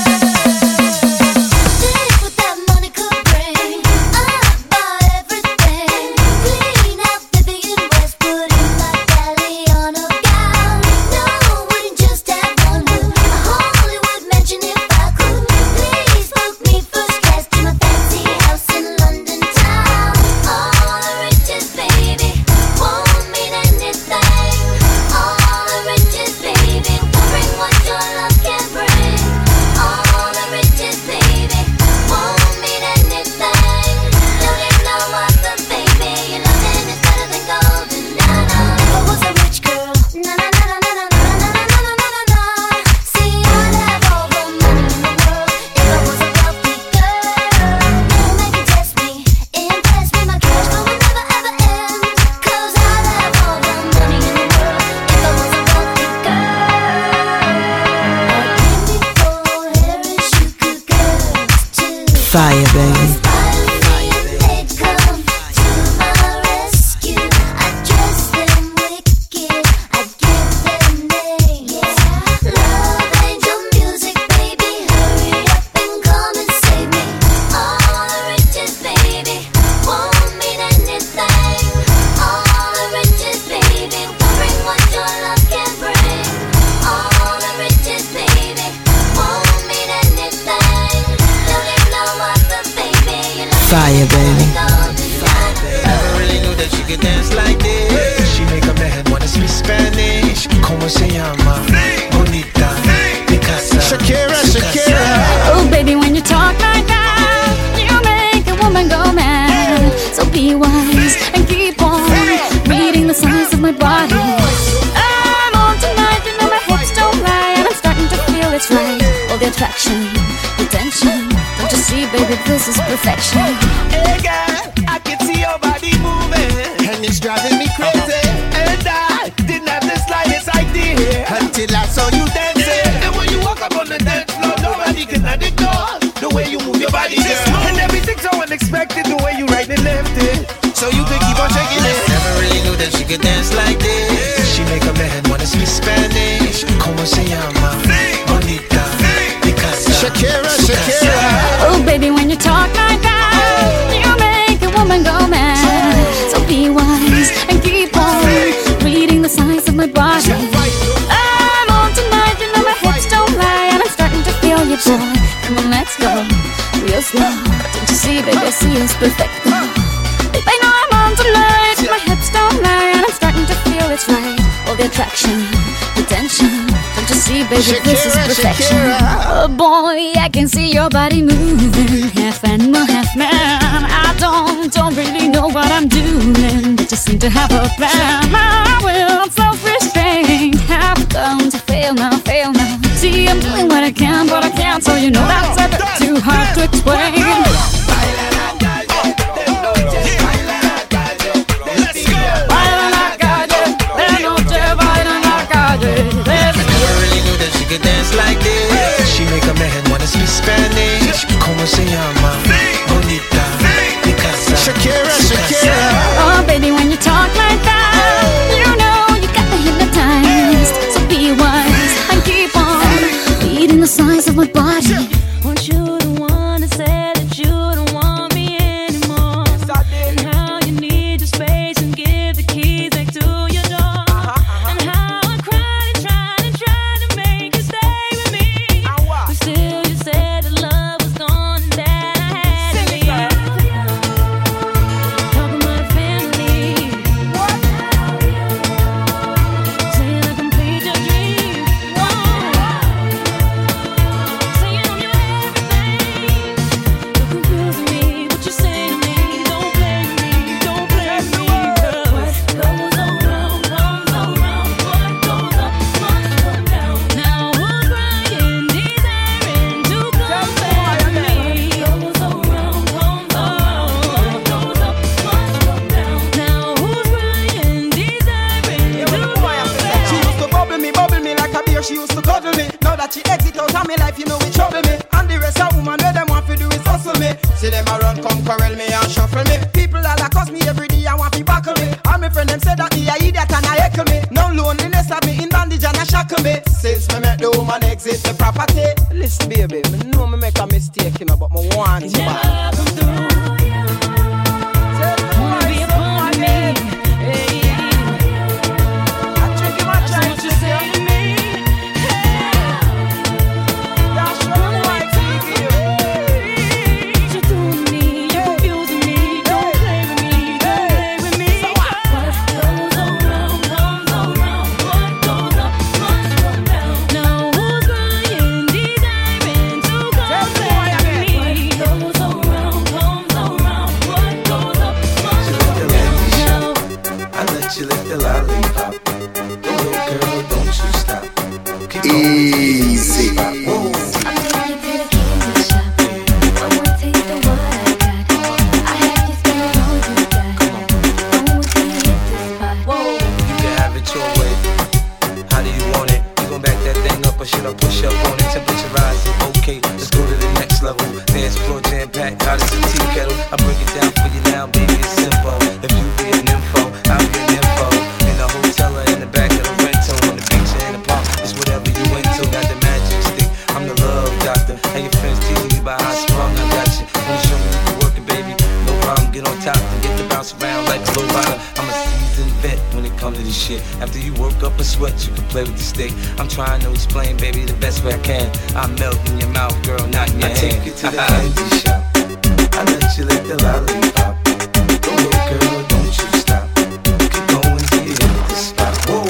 Think what that money could bring. I'd buy everything. Clean out Vivian West, put in my Galliano gown. No, wouldn't just have one room. A Hollywood mansion if I could. Please book me first class to my fancy house in London town. All the riches, baby, won't mean anything. All the riches, baby, will bring what your love can bring. All the riches, baby, won't mean anything. Don't even know what the baby your loving is better than golden. If I was a rich girl, See, I'd have all the money in the world if I was a wealthy girl. Don't make it test me, impress me. My cash flow will never ever end. 'Cause I'd have all the money in the world if I was a wealthy girl. Harris, you could girls too. Fire, baby. They'd come to my rescue. I'd dress them wicked. I'd give them names. Love angel music, baby. Hurry up and come and save me. All the riches, baby, won't mean anything. All the riches, baby, will bring what your love can bring. All the riches, baby, won't mean anything. Don't even know what the baby you love. Fire, baby. Never really knew that she could dance like this. She make a man wanna speak Spanish. Como se llama? Bonita. Picasa. Shakira. Oh, baby, when you talk like that, you make a woman go mad. So be wise and keep on reading the signs of my body. I'm on tonight, you know my hips don't lie, and I'm starting to feel it's right. All the attraction, the tension. Don't you see, baby, this is perfection. Hey girl, I can see your body moving, and it's driving me crazy. And I didn't have the slightest idea until I saw you dancing. And when you walk up on the dance floor, nobody can ignore the way you move your body, girl. And everything's so unexpected, the way you right and left it, so you can keep on shaking it. Never really knew that she could dance like this. She make a man wanna speak Spanish. Como se llama? Bonita. Picasa. Shakira. Oh, baby, when you talk like that, you make a woman go mad. So be wise and keep on reading the signs of my body. I'm on tonight, you know my hips don't lie, and I'm starting to feel you, boy. Come on, let's go real slow. Don't you see, baby, I see it's perfect. Babe, I know I'm on tonight, my hips don't lie, and I'm starting to baby, this is perfection. Oh boy, I can see your body moving, half animal, half man. I don't really know what I'm doing, but just seem to have a plan. My will, self-restraint, have come to fail now. See, I'm doing what I can, but I can't, so you know that's a bit too hard to explain. Dance like this. She make a man wanna speak Spanish. Como se llama? Bonita. Picasa. Shakira. Oh, baby, when you talk like that, you know you got me hypnotized. So be wise and keep on beating the size of my body. Want you the one to say that you don't want me anymore, and how you need your space and give the keys back to your door, and how I cried and tried to make you stay with me, but still you said the love was gone and that I had to leave. Talking about a family, saying I complete your dream. Saying I'm your everything. You're confusing me. What you say to me? Don't blame me. Don't blame me. What goes around comes around. What goes up must come down. Now who's crying, desiring to come back to me? What goes around comes around. What goes up must come down. Now who's crying, desiring to come back? She used to bubble me like a beer. She used to cuddle me. Now that she exit out of my life, you know it trouble me. And the rest of woman where them want to do is hustle me. See them a run, come quarrel me and shuffle me. People all across me every day and want to buckle me. And my friend them say that me a idiot and I heckle me. Now loneliness have me in bandage and I shackle me. Since me make the woman exit the property. Listen baby, me know me make a mistake, you know, but me want you back. Wanna be a part of me? Hey. I drink in my time, What you say to me? You're doing me, you're confusing me. Don't play with me, don't play with me. What goes around comes around. What goes up must come down. Now who's crying, desiring to come back to me? What goes around comes around. What goes up must come down. I let you lick the lollipop. Go ahead, girl, don't you stop. Keep going. Easy. Whoa. You can have it your way. How do you want it? You gon' back that thing up or should I push up on it? Temperature rising, okay, let's go to the next level. Dance floor jam packed, hot as a tea kettle. I break it down for you now, baby, it's simple. If you be an info, I'll be an info. In the hotel or in the back of the rental, on the beach or in the park, it's whatever you into. Got the magic stick, I'm the love doctor. And your friends teasing me by how strong I got you. When you show me you can work it, baby, no problem, get on top and get to bounce around like a low rider. I'm a seasoned vet when it comes to this shit. After you work up a sweat, you can play with the stick. I'm trying to explain, baby, the best way I can. I melt in your mouth, girl, not in your hand. I take you to the candy shop. I let you lick the lollipop. Go ahead, girl, don't you stop. Keep going till you hit the spot. Whoa.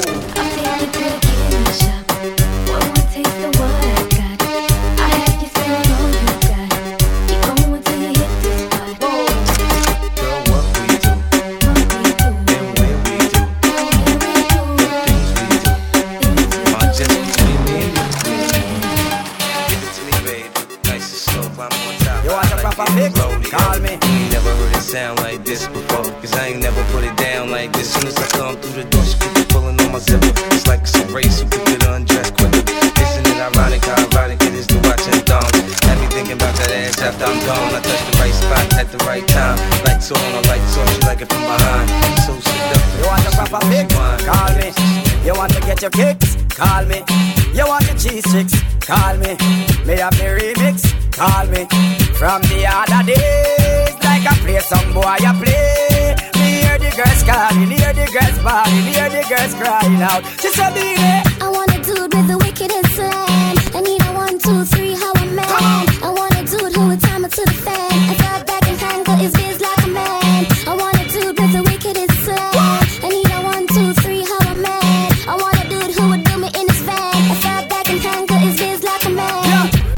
Girl, what we do, and where we do, the things we do, are just between me and you. Give it to me, baby. Nice and slow, I'm on top. You want a proper mix? Call me. Ain't never heard it sound like this before, cause I ain't never put it down like this. Soon as I come through the door, she keep pulling on my zipper. It's like it's a race, who can get undressed quicker. Isn't it ironic how ironic it is to watch and dawn? Had me thinking about that ass after I'm gone. I touched the right spot at the right time. Lights on, I lights off, she like it from behind. So seductive. You want a proper mix? Call me. You want to get your kicks? Call me. You want the cheese sticks? Call me. Me have the remix? Call me. From the other days, like I play some boy, I play. Me hear the girls calling, hear the girls bawling, hear the girls crying out. She said, I want a dude with the wickedest slam. I need a 1, 2, 3, how a man. I want a dude who would time it to the fan. I got back and tangle his biz like a man. I want a dude with the wickedest slam. I need a 1, 2, 3, how a man. I want a dude who would do me in his van. I got back and tangle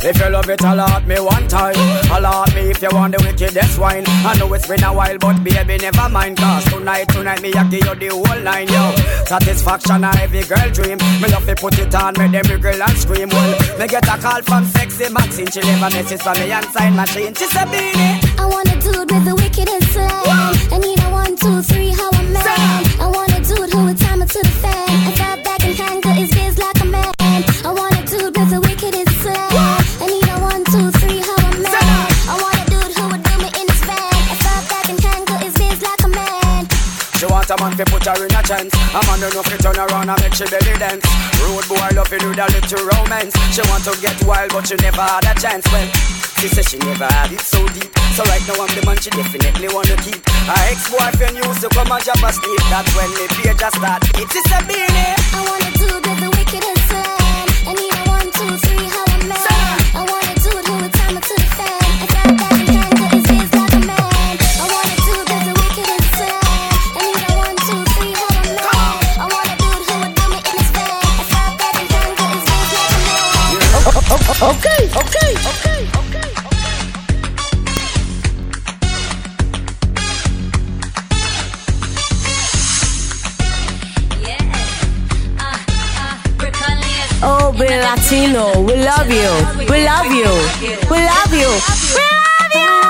If you love it, alert me one time. Alert me if you want the wickedest wine. I know it's been a while, but baby, never mind. Cause tonight me I give you the whole line, yo. Satisfaction a every girl dream. Me love to put it on, make them girl and scream. Well, me get a call from sexy Maxine. She leave a message from me and sign machine. She said, Beanie, I want a dude with the wickedest slang. I need a 1, 2, 3, how a man. I want a dude who would time it to the fan. I thought back and conquer his biz like a man. I want a dude with the wickedest slang. I need a 1, 2, 3, how a man. I want a dude who would do me in his van. I thought back and conquer his biz like a man. She want a man to put her in a chance. A man don't know if turn around and make she belly dance. Road boy love you do the little romance. She want to get wild but she never had a chance. Well, she said she never had it so deep. So right now I'm the man she definitely wanna keep. Her ex-boyfriend used to come and drop asleep. That's when the beer just start. It's a Beanie. I want a dude with the wickedest slang. I need a 1, 2, 3, how a man. I want a dude who would time it to the fan. I thought back and conquer his biz like a man. I want a dude with the wickedest slang. I need a 1, 2, 3, how a man. I want a dude who would do me in his van. I thought back and conquer his biz like a man. Okay. Oh, Bill Latino, we love you. We love you. We love you. We love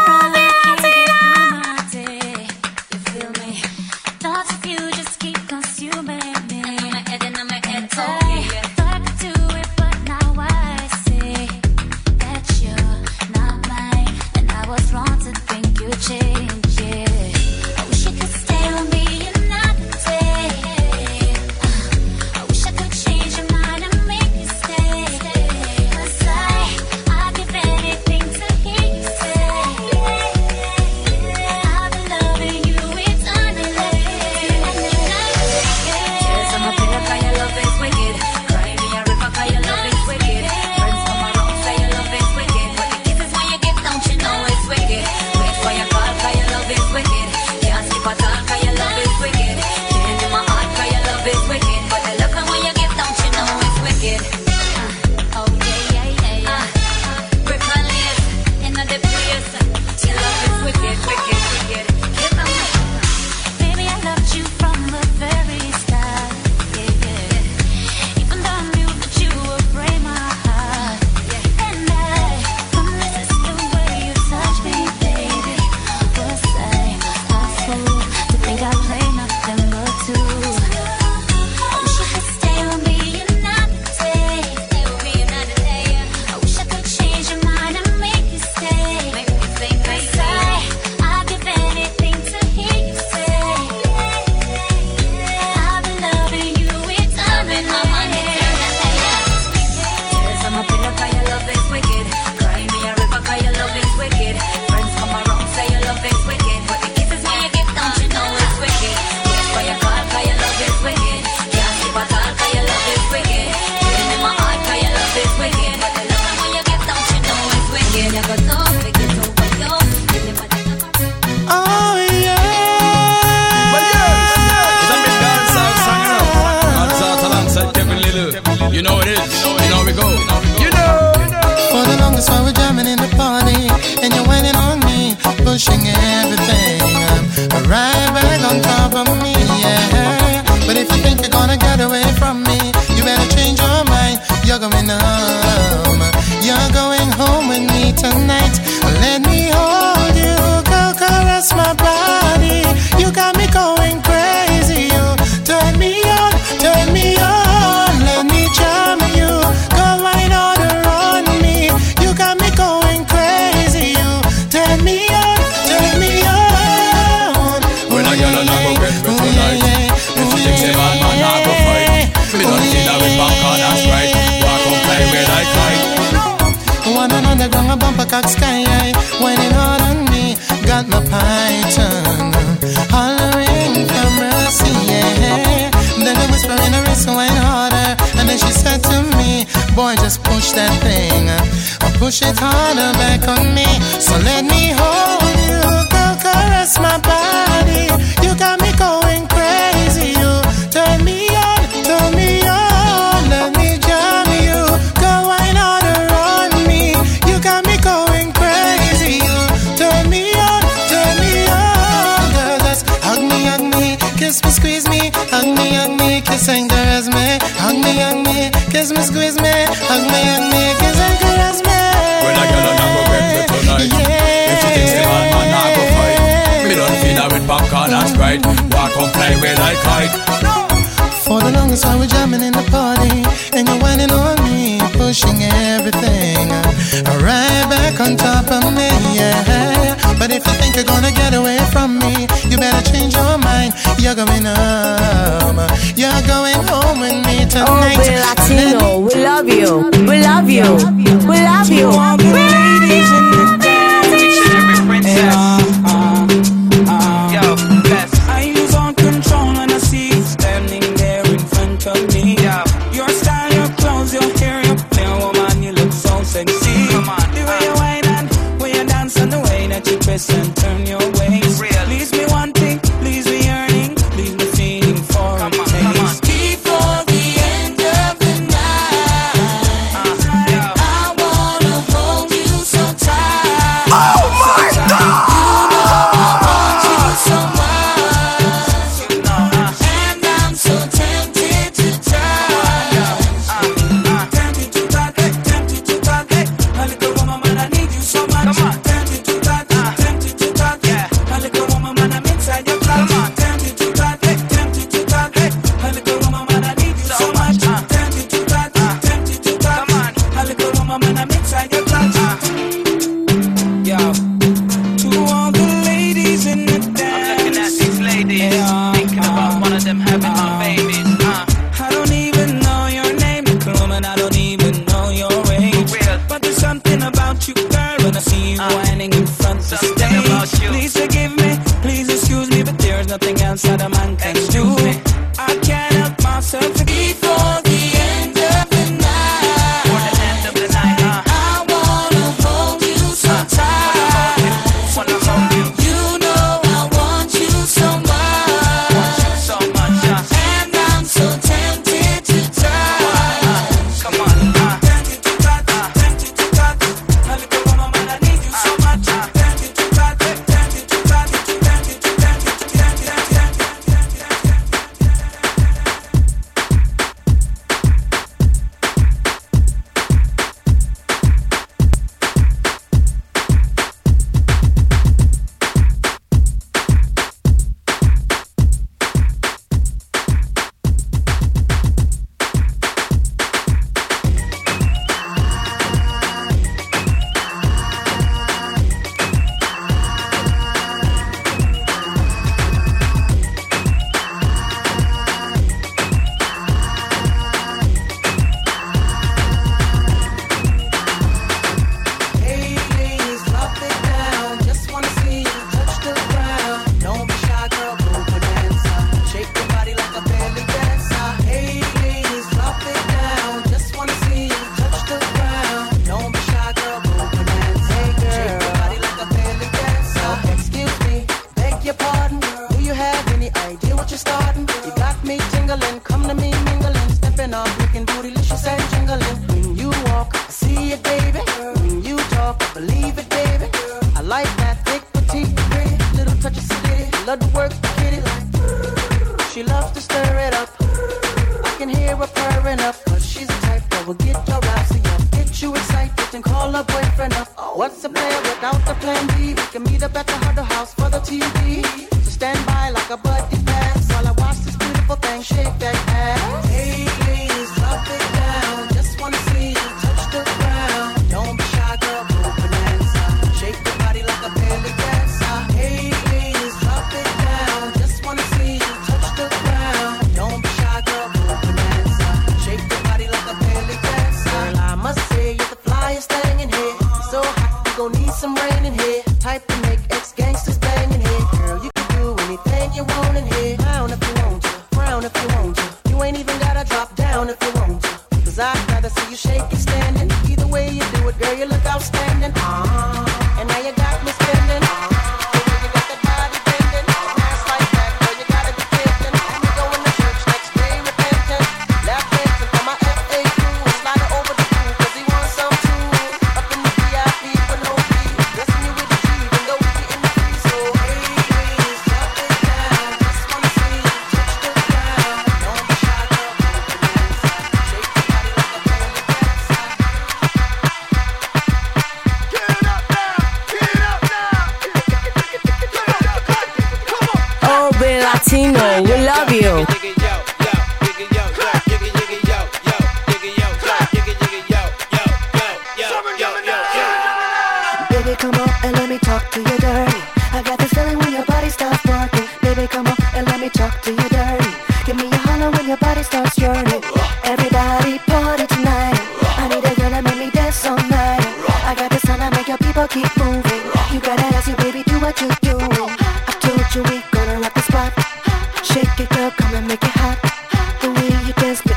you. Thoughts of you just keep consuming me. And I'm thought I could do it, but now I see that you're not mine. And I was wrong to think you changed it. I wish you could stay with me another day. I wish I could change your mind and make you stay. 'Cause I'd give anything to hear you say I've been loving you eternally. Tears on my pillow 'cause your love is wicked. Cry me a river 'cause your love is wicked. Friends come around say your love is wicked. But the kisses when you give, don't you know it's wicked. Wait for your call 'cause your love is wicked. Can't sleep at all 'cause your love is wicked. Pain in my heart 'cause your love is wicked. But the love when you give, don't you know it's wicked. Oh yeah. Brick and lace in the place. Your love is wicked. Give them. Baby, I loved you from the very start. Yeah. Even though I knew that you would break my heart. And I couldn't resist the way you touch me, baby. Was I a fool to think I play nothing but two? I wish you could stay with me another day. I wish I could change your mind and make you stay. I'd give anything to hear you say I've been loving you eternally. Tears on my pillow 'cause your love is wicked. Cry me a river 'cause your love is wicked. Friends come around say your love is wicked. But the kisses when you give, don't you know it's wicked. Wait for your call 'cause your love is wicked. Can't sleep at all 'cause your love is wicked. Pain in my heart 'cause your love is wicked. But the love when you give, don't you know it's wicked. You got no wicked over you. Oh yeah. It's a big dancehall song, you know. Hot Sauce alongside Kevin Little. You know it is. You know we go. You know. For the longest while we're jamming in the party, and you're whining on me, pushing everything right back on top of me, yeah. But if you think you're gonna get away from me, you better change your mind. You're going home. You're going home with me tonight. Let me hold you, go caress my body. You got me going crazy. You turn me on, turn me on. Let me charm you, go wine all around me. You got me going crazy. You turn me on, turn me on. When I get on, I go get me tonight. If you think say man, I go fight. Me don't see that with back on and sprite. Walk up play where I fight. One on underground, a bumper cock sky, whining hard on me. Got my python hollering for mercy, yeah. Then I whisper in her ear, so wine harder. And then she said to me, boy, just push that thing, or push it harder back on me. So let me hold you, go caress my body. You got me going crazy. You turn me on, turn me on. Let me jam you, go wine harder on me. Squeeze me, hug me, kiss and caress me. When a girl and I go get me tonight, if she thinks the man not go fight, me don't feel her with popcorn and Sprite. Walk on fly away like kite. For the longest while we're jamming in the party, and you're whining on me, pushing everything right back on top of me, yeah. But if you think you're gonna get away from me, you better change your mind. You're going home, you're going home with me tonight. Oh, we're Latino, we love you, we love you, we love you. All the ladies in the dance, each and every princess. Yo, bless. I lose all control when I see you standing there in front of me. Your style, your clothes, your hair, your play, woman, you look so sexy. Come on, the way you whine and way you dance and the way that you twist and turn your waist. Leaves me wanting, leaves me yearning, leaves me feeling for a taste. Before the end of the night, I wanna hold you so tight. Oh my God! You know I want you so much, and I'm so tempted to try. Tempted to touch, tempted to touch. A little woman, man, I need you so much. Tempted to touch, tempted to touch. A little woman, man, I'm inside your clutch. Tempted to touch, tempted to touch. A little woman, man, I need you so much. Tempted to touch, tempted to touch. A little woman, man, I'm inside your clutch. Yo, to all the ladies in the dance. I'm looking at these ladies, thinking about one of them having some babies. I don't even know your name, little woman. I don't even know your age. But there's something about you, girl, when I see you whining in front of the stage. Please forgive me, please excuse me, but there's nothing else that a man can do. I can't help myself. Before the end of the night, I wanna hold you so tight. You know I want you so much, and I'm so tempted to try. Come on, tempted to touch, tempted to touch. A little woman, man, I need you so much. Tempted to touch, tempted to touch, tempted to Hey ladies, drop it down. Just wanna see you touch the ground. Don't be shy, girl, go bonanza. Shake your body like a belly dancer. Hey ladies, drop it down. Just wanna see you touch the ground. Don't be shy, girl, go bonanza. Hey girl, shake your body like a belly dancer. Excuse me, beg your pardon. Do you have any idea what you're starting? You got me tingling, come to me mingling, stepping up, looking bootylicious and jingling. When you walk, I see it, baby. When you talk, I believe it, baby. I like that thick, petite, pretty, little touch of city. Love to work the kitty like. She loves to stir it up. I can hear her purring up, 'cause she's the type that will get your rousey up, get you excited and call her boyfriend up. What's a player without a plan B? We can meet up at the Huddle House for the TV. So stand by like a buddy pass while I watch this beautiful thing shake that ass. Hey ladies, drop it down. Just wanna see you touch the ground. Don't be shy, girl, go bonanza. Shake your body like a belly dancer. Hey ladies, drop it down. Just wanna see you touch the ground. Don't be shy, girl, go bonanza. Shake your body like a belly dancer. Girl, I must say you're the flyest thing in here. So hot, you gon' need some rain in here. Type to make ex-gangsters bang in here. Girl, you can do anything you want in here. Frown if you want to, frown if you want to. You ain't even gotta drop down if you want to. 'Cause I'd rather see you shake it standing. Either way you do it, girl, you look outstanding. And now you got me spending. You got that body bending. Ass like that, girl, you gotta be kidding. And you go in the church next day repentant. Lap dancing for my FA crew. Slide her over the pool 'cause he wants some too. Up in the VIP for no fee. Blessing you with the G, even though we getting the free. So hey, ladies, drop it down. Just wanna see you touch the ground. Don't be shy, girl, go bonanza. Shake your body like a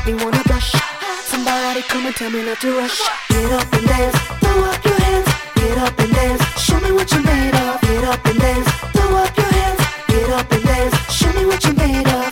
me wanna blush. Somebody come and tell me not to rush. Get up and dance, throw up your hands. Get up and dance, show me what you're made of. Get up and dance, throw up your hands. Get up and dance, show me what you're made of.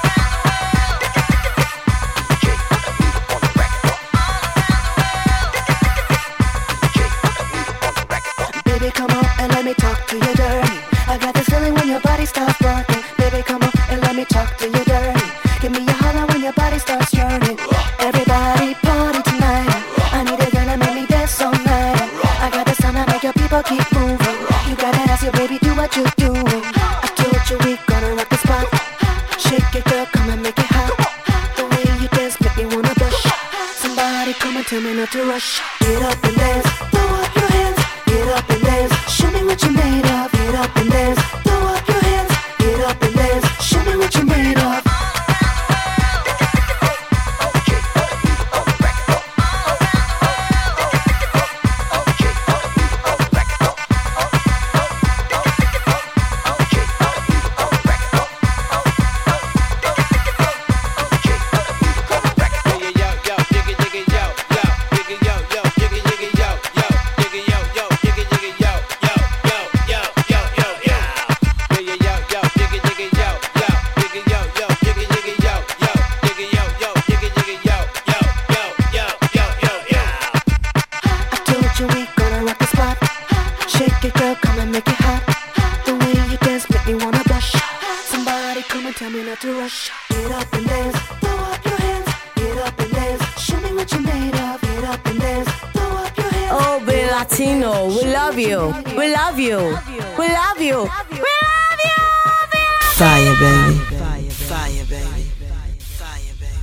Baby, come on and let me talk to you dirty. I got this feeling when your body starts working. Baby, come on and let me talk to you dirty. Give me a holler when your body starts yearning. Everybody party tonight. I need a girl to make me dance all night. I got the sound that make your people keep moving. You gotta ask your baby, do what you doing. I told you we gonna rock the spot. Shake it, girl, come and make it hot. The way you dance make me wanna blush. Somebody come and tell me not to rush. Get up and dance, throw up your hands. Get up and dance, show me what you're made of. Get up and dance, throw up your hands. Get up and dance, show me what you're made of. Latino, we love you. We love you. We love you. We love you. Fire, baby. Fire, baby. Fire, baby.